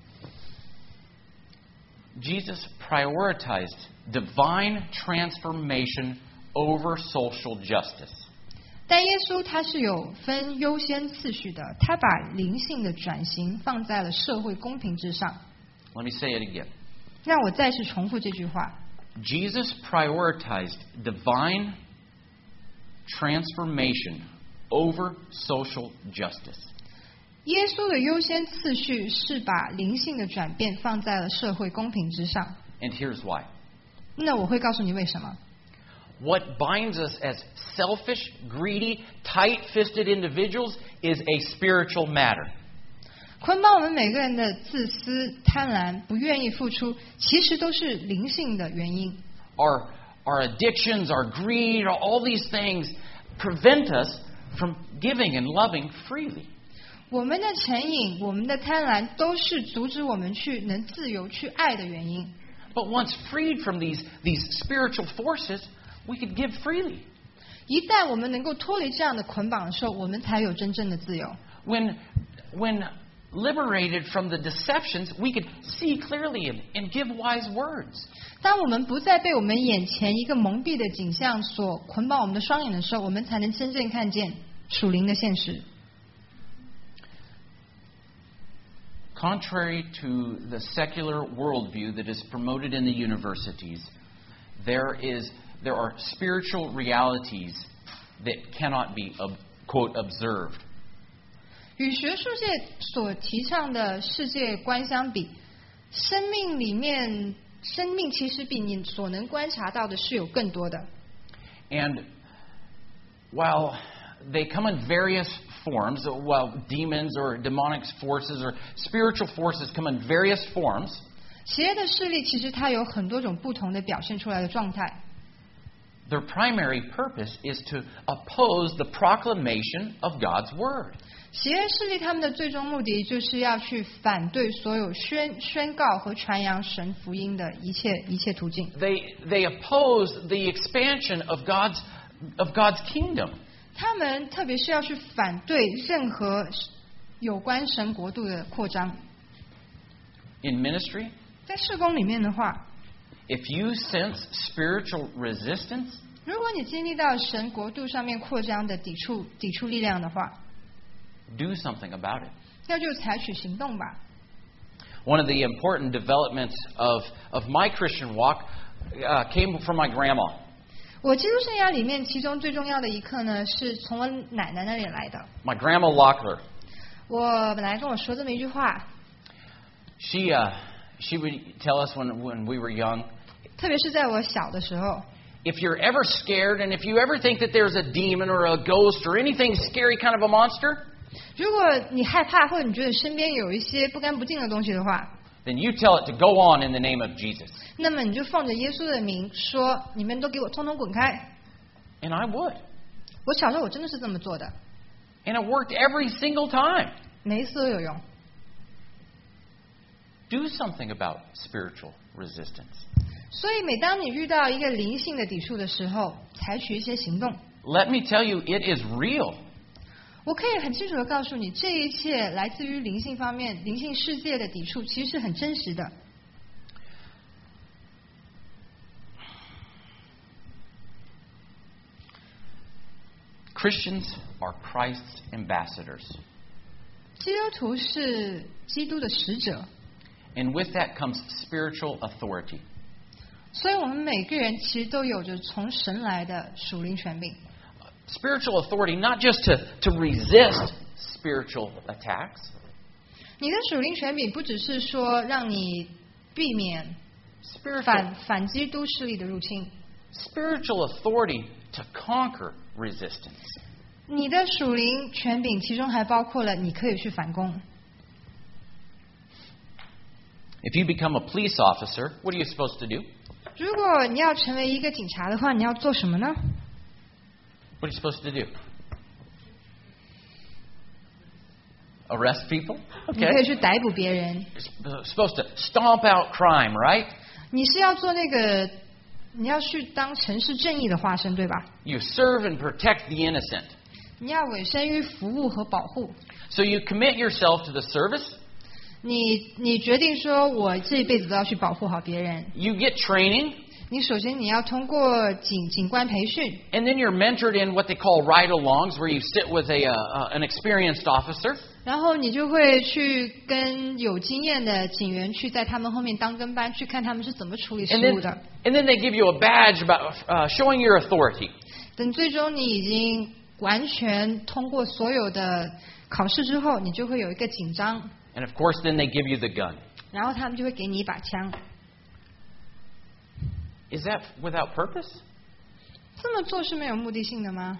Jesus prioritized divine transformation over social justice. 但耶稣他是有分优先次序的，他把灵性的转型放在了社会公平之上。 Let me say it again. 让我再次重复这句话： Jesus prioritized divine transformation over social justice. 耶稣的优先次序是把灵性的转变放在了社会公平之上。 And here's why. 那我会告诉你为什么。 What binds us as selfish, greedy, tight-fisted individuals is a spiritual matter. 捆绑我们每个人的自私、贪婪、不愿意付出，其实都是灵性的原因。 Our addictions, our greed, all these things prevent us from giving and loving freely. 我们的成瘾、我们的贪婪，都是阻止我们去能自由去爱的原因。 But once freed from these spiritual forces, we could give freely. 一旦我们能够脱离这样的捆绑的时候，我们才有真正的自由。 When liberated from the deceptions, we could see clearly and give wise words. 当我们不再被我们眼前一个蒙蔽的景象所捆绑我们的双眼的时候，我们才能真正看见属灵的现实。 Contrary to the secular worldview that is promoted in the universities, there are spiritual realities that cannot be, quote, observed. 与学术界所提倡的世界观相比，生命其实比你所能观察到的是有更多的。 And while they come in various forms, while demons or demonic forces or spiritual forces come in various forms, 邪恶的势力其实它有很多种不同的表现出来的状态。 their primary purpose is to oppose the proclamation of God's Word. 邪恶势力他们的最终目的就是要去反对所有宣告和传扬神福音的一切途径。 They oppose the expansion of God's kingdom. 他们特别是要去反对任何有关神国度的扩张。 In ministry, 在事工里面的话， if you sense spiritual resistance, 如果你经历到神国度上面扩张的抵触力量的话， do something about it. 那就采取行动吧。 One of the important developments of my Christian walk came from my grandma. 我基督生涯里面，其中最重要的一课呢，是从我奶奶那里来的。 My grandma Lockler. 我本来跟我说这么一句话， She would tell us when we were young, 特别是在我小的时候， if you're ever scared and if you ever think that there's a demon or a ghost or anything scary kind of a monster, 如果你害怕或者你觉得身边有一些不干不净的东西的话， then you tell it to go on in the name of Jesus. 那么你就奉着耶稣的名说：“你们都给我通通滚开！” And I would. 我小时候我真的是这么做的， And it worked every single time. 每一次都有用。 Do something about spiritual resistance. 所以，每当你遇到一个灵性的抵触的时候，采取一些行动。 Let me tell you, it is real. 我可以很清楚的告诉你，这一切来自于灵性方面、灵性世界的抵触，其实是很真实的。 Christians are Christ's ambassadors. 基督徒是基督的使者， And with that comes spiritual authority. 所以我们每个人其实都有着从神来的属灵权柄。 Spiritual authority, not just to resist spiritual attacks, 你的属灵权柄不只是说让你避免 反基督势力的入侵， spiritual authority to conquer resistance. 你的属灵权柄其中还包括了你可以去反攻。 If you become a police officer, what are you supposed to do? 如果你要成为一个警察的话，你要做什么呢？ What are you supposed to do? Arrest people? 你可以 Okay. 去逮捕别人， You're supposed to stomp out crime, right? 你是要做那个，你要去当城市正义的化身，对吧？ You serve and protect the innocent. 你要委身于服务和保护。 So you commit yourself to the service. 你决定说，我这一辈子都要去保护好别人。 You get training. 你首先你要通过警官培训， And then you're mentored in what they call ride-alongs, where you sit with an experienced officer. 然后你就会去跟有经验的警员去在他们后面当跟班，去看他们是怎么处理事 And 务的。 then they give you a badge about showing your authority. 等最终你已经完全通过所有的考试之后，你就会有一个警章， And of course, then they give you the gun. 然后他们就会给你一把枪。 Is that without purpose? 这么做是没有目的性的吗？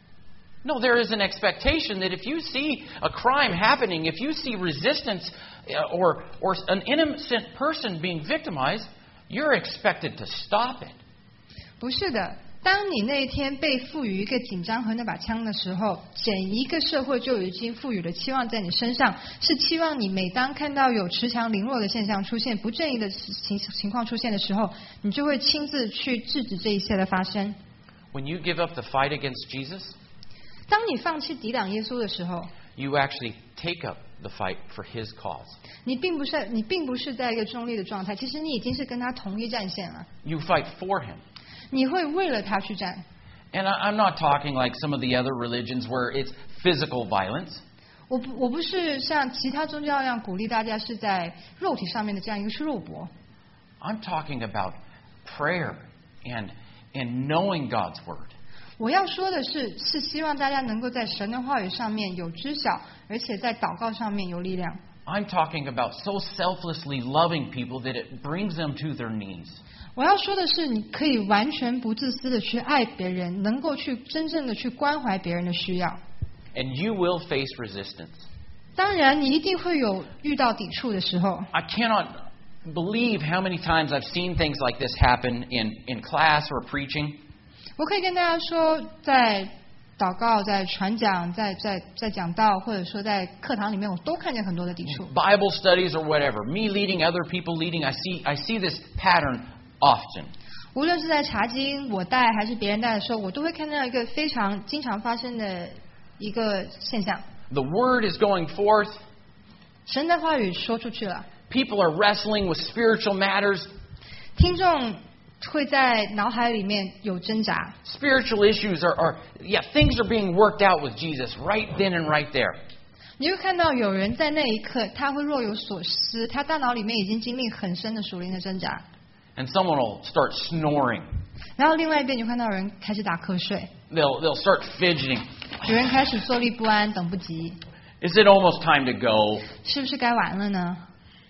No, there is an expectation that if you see a crime happening, if you see resistance or an innocent person being victimized, you're expected to stop it. 不是的，当你那一天被赋予一个紧张和那把枪的时候，整一个社会就已经赋予了期望在你身上，是期望你每当看到有持强凌弱的现象出现、不正义的情况出现的时候，你就会亲自去制止这一切的发生。 When you give up the fight against Jesus, 当你放弃抵挡耶稣的时候， you actually take up the fight for His cause. 你并不是在一个中立的状态，其实你已经是跟他同一战线了。 You fight for Him. 你会为了他去战。 And I'm not talking like some of the other religions where it's physical violence. 我不是像其他宗教一样鼓励大家是在肉体上面的这样一个去肉搏。 I'm talking about prayer and knowing God's Word. 我要说的是希望大家能够在神的话语上面有知晓，而且在祷告上面有力量。 I'm talking about so selflessly loving people that it brings them to their knees. 我要说的是，你可以完全不自私的去爱别人，能够去真正的去关怀别人的需要。 And you will face resistance. 当然，你一定会有遇到抵触的时候。 I cannot believe how many times I've seen things like this happen in class or preaching. 我可以跟大家说，在祷告、在传讲、在讲道，或者说在课堂里面，我都看见很多的抵触。 Bible studies or whatever, me leading, other people leading, I see this pattern often. 无论是在查经我带还是别人带的时候，我都会看到一个非常经常发生的一个现象。 The word is going forth. 神的话语说出去了， People are wrestling with spiritual matters. 听众会在脑海里面有挣扎。 Spiritual issues things are being worked out with Jesus right then and right there. 你会看到有人在那一刻，他会若有所思，他大脑里面已经经历很深的属灵的挣扎。 And someone will start snoring. 然后另外一边，你看到有人开始打瞌睡， They'll start fidgeting. 有人开始坐立不安，等不及， Is it almost time to go? 是不是该完了呢？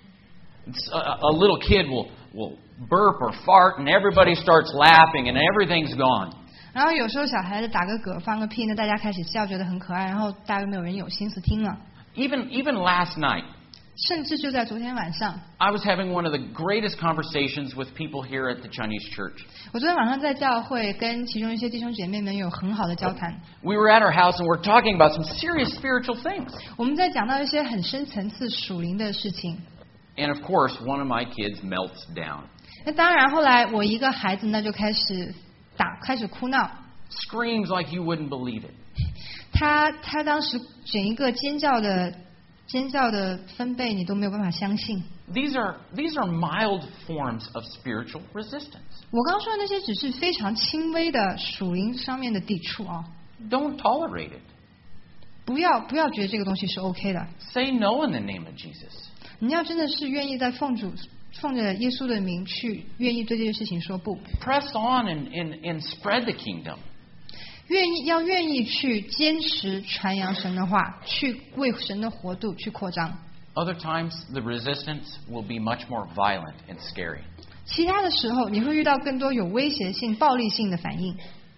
A little kid will burp or fart and everybody starts laughing and everything's gone. 然后有时候小孩子打个嗝、放个屁呢，大家开始笑，觉得很可爱，然后大概没有人有心思听了。 Even last night, 甚至就在昨天晚上， I was having one of the greatest conversations with people here at the Chinese church. 我昨天晚上在教会跟其中一些弟兄姐妹们有很好的交谈。 We were at our house and we're talking about some serious spiritual things. 我们在讲到一些很深层次属灵的事情。 And of course, one of my kids melts down. 那当然，后来我一个孩子呢就开始哭闹， Screams like you wouldn't believe it. 他当时整一个尖叫的分贝，你都没有办法相信。 These are mild forms of spiritual resistance. 我刚刚说的那些只是非常轻微的属灵上面的抵触啊， Don't tolerate it. 不要觉得这个东西是 OK 的。 Say no in the name of Jesus. 你要真的是愿意在奉着耶稣的名去，愿意对这些事情说不， Press on and spread the kingdom. 愿意去坚持传扬神的话，去为神的国度去扩张。 Other times, the resistance will be much more violent and scary. 其他的时候，你会遇到更多有威胁性、暴力性的反应。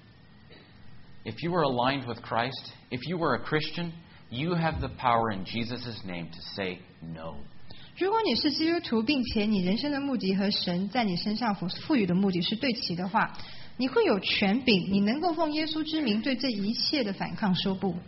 If you are aligned with Christ, if you are a Christian, you have the power in Jesus' name to say no. 如果你是基督徒，并且你人生的目的和神在你身上赋予的目的是对齐的话，你会有权柄，你能够奉耶稣之名对这一切的反抗说不。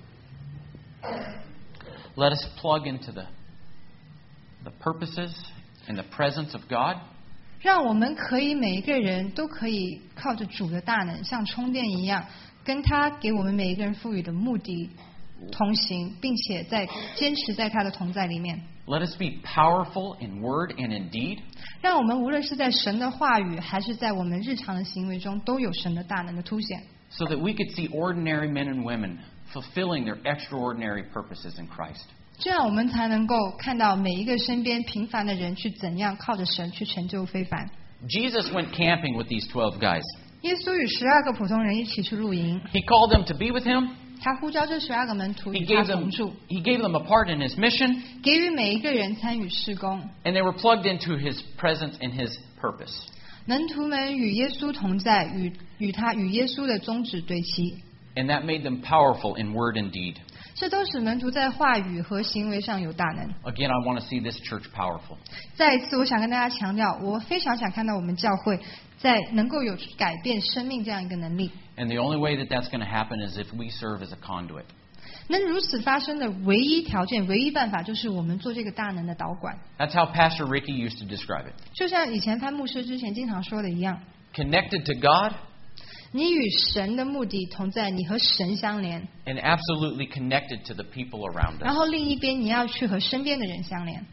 Let us plug into the purposes and the presence of God. 让我们可以每一个人都可以靠着主的大能，像充电一样，跟他给我们每一个人赋予的目的同行，并且坚持在他的同在里面。 Let us be powerful in word and in deed. 让我们无论是在神的话语，还是在我们日常的行为中，都有神的大能的凸显。 So that we could see ordinary men and women fulfilling their extraordinary purposes in Christ. 这样我们才能够看到每一个身边平凡的人去怎样靠着神去成就非凡。 Jesus went camping with these 12 guys. 耶稣与12个普通人一起去露营， He called them to be with him. 他呼召这12个门徒 He 与他 gave them, 同住， he gave them a part in his mission, 给予每一个人参与事工， and they were plugged into his presence and his purpose. 门徒们与耶稣同在，与耶稣的宗旨对齐。 And that made them powerful in word and deed. 这都使门徒在话语和行为上有大能。 Again, I want to see this church powerful. 再一次，我想跟大家强调，我非常想看到我们教会在能够有改变生命这样一个能力。 And the only way that that's going to happen is if we serve as a conduit. 能如此发生的唯一条件、唯一办法，就是我们做这个大能的导管。 That's how Pastor Ricky used to describe it. 就像以前潘牧师之前经常说的一样， Connected to God 你与神的目的同在，你和神相连， and absolutely connected to the people around 然 us. 后另一边你要去和身边的人相连。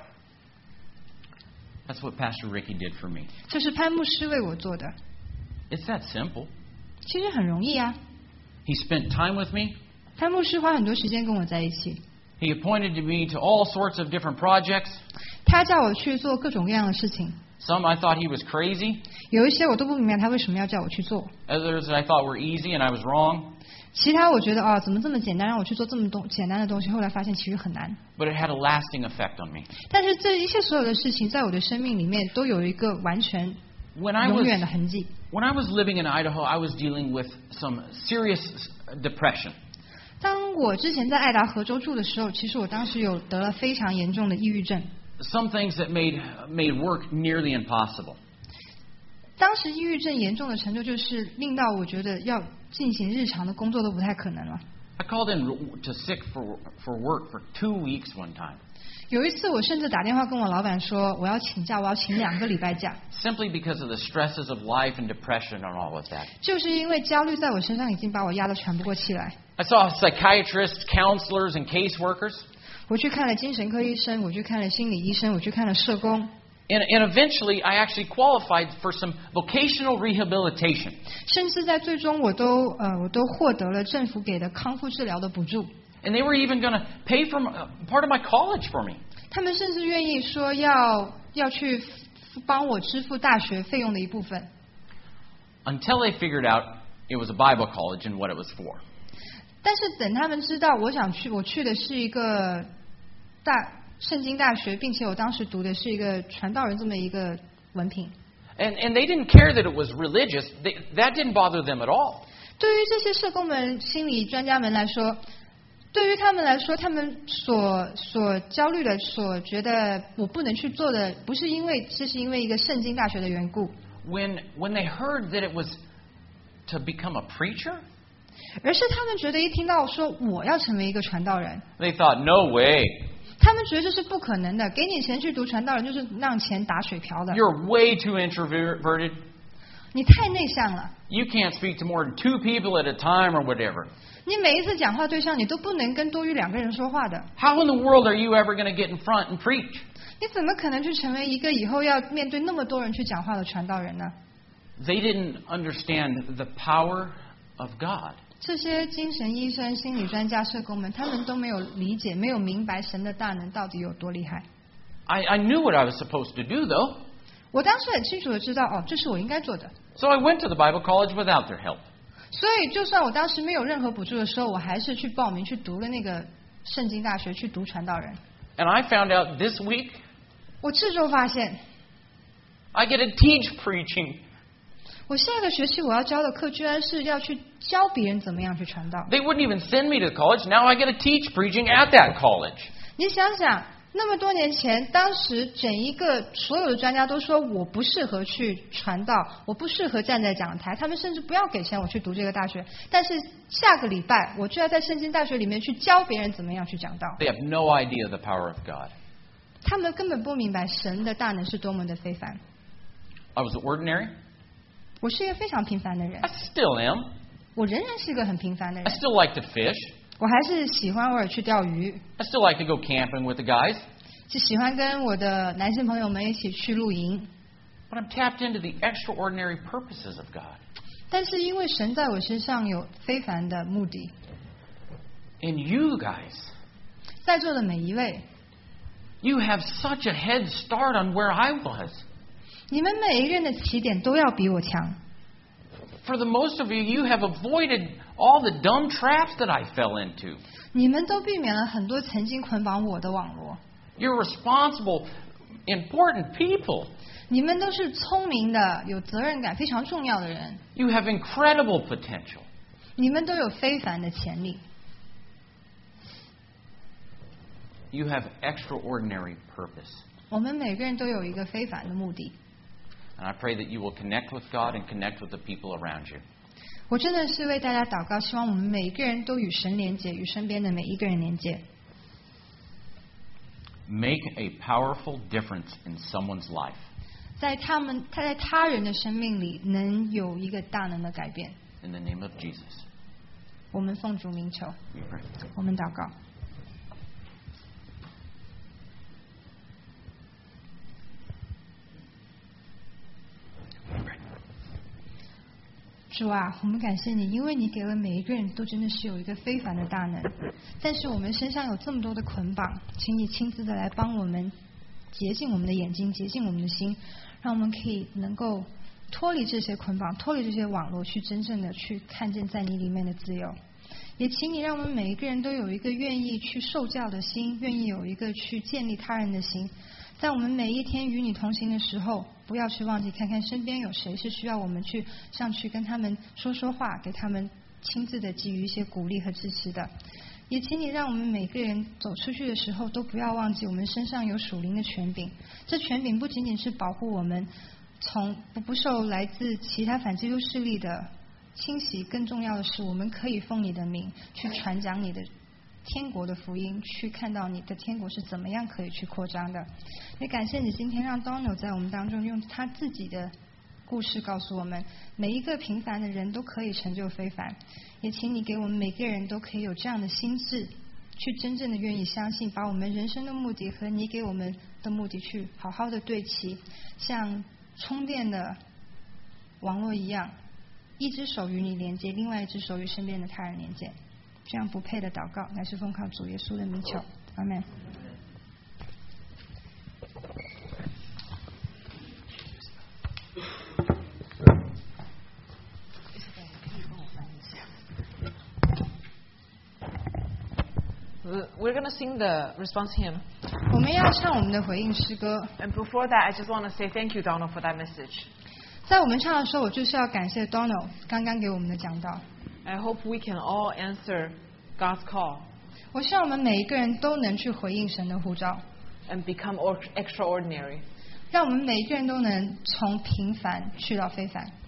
That's what Pastor Ricky did for me. 这是潘牧师为我做的， It's that simple. 其实很容易啊。 He spent time with me. 潘牧师花很多时间跟我在一起， He appointed me to all sorts of different projects. 他叫我去做各种各样的事情， Some I thought he was crazy. 有一些我都不明白他为什么要叫我去做， Others I thought were easy and I was wrong. 其他我觉得怎么这么简单，让我去做这么简单的东西，后来发现其实很难。 But it had a lasting effect on me. 但是这一切所有的事情，在我的生命里面都有一个完全 When I 永远 was 的痕迹。 when I was living in Idaho, I was dealing with some serious depression. 当我之前在爱达荷州住的时候，其实我当时有得了非常严重的抑郁症。 Some things that made work nearly impossible. 当时抑郁症严重的程度，就是令到我觉得要进行日常的工作都不太可能了。 I called in to sick for work for 2 weeks one time, 有一次，我甚至打电话跟我老板说，我要请假，我要请2个礼拜假， simply because of the stresses of life and depression and all of that. 就是因为焦虑在我身上已经把我压得喘不过气来。 I saw psychiatrists, counselors, and caseworkers. 我去看了精神科医生，我去看了心理医生，我去看了社工， And eventually, I actually qualified for some vocational rehabilitation. 甚至在最终我都获得了政府给的康复治疗的补助。 And they were even going to pay for part of my college for me. 他们甚至愿意说要去帮我支付大学费用的一部分。 Until they figured out it was a Bible college and what it was for. 但是等他们知道我去的是一个圣经大学，并且我当时读的是一个传道人这么一个文凭。 And they didn't care that it was religious. That didn't bother them at all. 对于这些社工们、心理专家们来说，对于他们来说，他们所焦虑的、所觉得我不能去做的，不是因为这是因为一个圣经大学的缘故， When they heard that it was to become a preacher, 而是他们觉得一听到说我要成为一个传道人， they thought, no way. 他们觉得这是不可能的。给你钱去读传道人，就是让钱打水漂的。 You're way too introverted. 你太内向了， You can't speak to more than 2 people at a time or whatever. 你每一次讲话对象你都不能跟多于2个人说话的。 How in the world are you ever going to get in front and preach? 你怎么可能去成为一个以后要面对那么多人去讲话的传道人呢？ They didn't understand the power of God. 这些精神医生、心理专家、社工们，他们都没有理解、没有明白神的大能到底有多厉害。 I knew what I was supposed to do, though. 我当时很清楚的知道，这是我应该做的。 So I went to the Bible college without their help. 所以，就算我当时没有任何补助的时候，我还是去报名去读了那个圣经大学，去读传道人。 And I found out this week 我这周发现， I get to teach preaching. 我下个学期我要教的课，居然是要去教别人怎么样去传道。 They wouldn't even send me to the college. Now I get to teach preaching at that college. 你想想，那么多年前，当时所有的专家都说我不适合去传道，我不适合站在讲台，他们甚至不要给钱我去读这个大学。但是下个礼拜，我就要在圣经大学里面去教别人怎么样去讲道。 They have no idea the power of God. 他们根本不明白神的大能是多么的非凡。 I was ordinary. 我是一个非常平凡的人 I，still am. 我仍然是一个很平凡的 I 人， still like to fish. 我还是喜欢偶尔去钓鱼， I still like to go camping with the guys. 是喜欢跟我的男性朋友们一起去露营。 But I'm tapped into the extraordinary purposes of God. 但是因为神在我身上有非凡的目的， And you guys, 在座的每一位， you have such a head start on where I was. 你们每一个人的起点都要比我强。 For the most of you, you have avoided all the dumb traps that I fell into. 你们都避免了很多曾经捆绑我的网络。 You're responsible important people. 你们都是聪明的、有责任感、非常重要的人。 You have incredible potential. 你们都有非凡的潜力。 You have extraordinary purpose. 我们每个人都有一个非凡的目的。 And I pray that you will connect with God and connect with the people around you. 我真的是为大家祷告，希望我们每一个人都与神连接，与身边的每一个人连接。 Make a powerful difference in someone's life. 在他人的生命里能有一个大能的改变。 In the name of Jesus. 我们奉主名求， We pray. 我们祷告。主啊，我们感谢你，因为你给了每一个人都真的是有一个非凡的大能，但是我们身上有这么多的捆绑，请你亲自的来帮我们洁净我们的眼睛，洁净我们的心，让我们可以能够脱离这些捆绑，脱离这些网络，去真正的去看见在你里面的自由。也请你让我们每一个人都有一个愿意去受教的心，愿意有一个去建立他人的心。在我们每一天与你同行的时候，不要去忘记看看身边有谁是需要我们去上去跟他们说说话，给他们亲自的给予一些鼓励和支持的。也请你让我们每个人走出去的时候，都不要忘记我们身上有属灵的权柄。这权柄不仅仅是保护我们从不受来自其他反基督势力的侵袭，更重要的是我们可以奉你的名去传讲你的天国的福音，去看到你的天国是怎么样可以去扩张的。也感谢你今天让 Donald 在我们当中用他自己的故事告诉我们，每一个平凡的人都可以成就非凡。也请你给我们每个人都可以有这样的心智，去真正的愿意相信，把我们人生的目的和你给我们的目的去好好的对齐，像充电的网络一样，一只手与你连接，另外一只手与身边的他人连接。这样不配的祷告，乃是奉靠主耶稣的名求，阿门。 We're going to sing the response hymn. 我们要唱我们的回应诗歌。 And before that, I just want to say thank you, Donald, for that message. 在我们唱的时候，我就是要感谢 Donald 刚刚给我们的讲道。 I hope we can all answer God's call 我希望我们每一个人都能去回应神的呼召， and become extraordinary. 让我们每一个人都能从平凡去到非凡。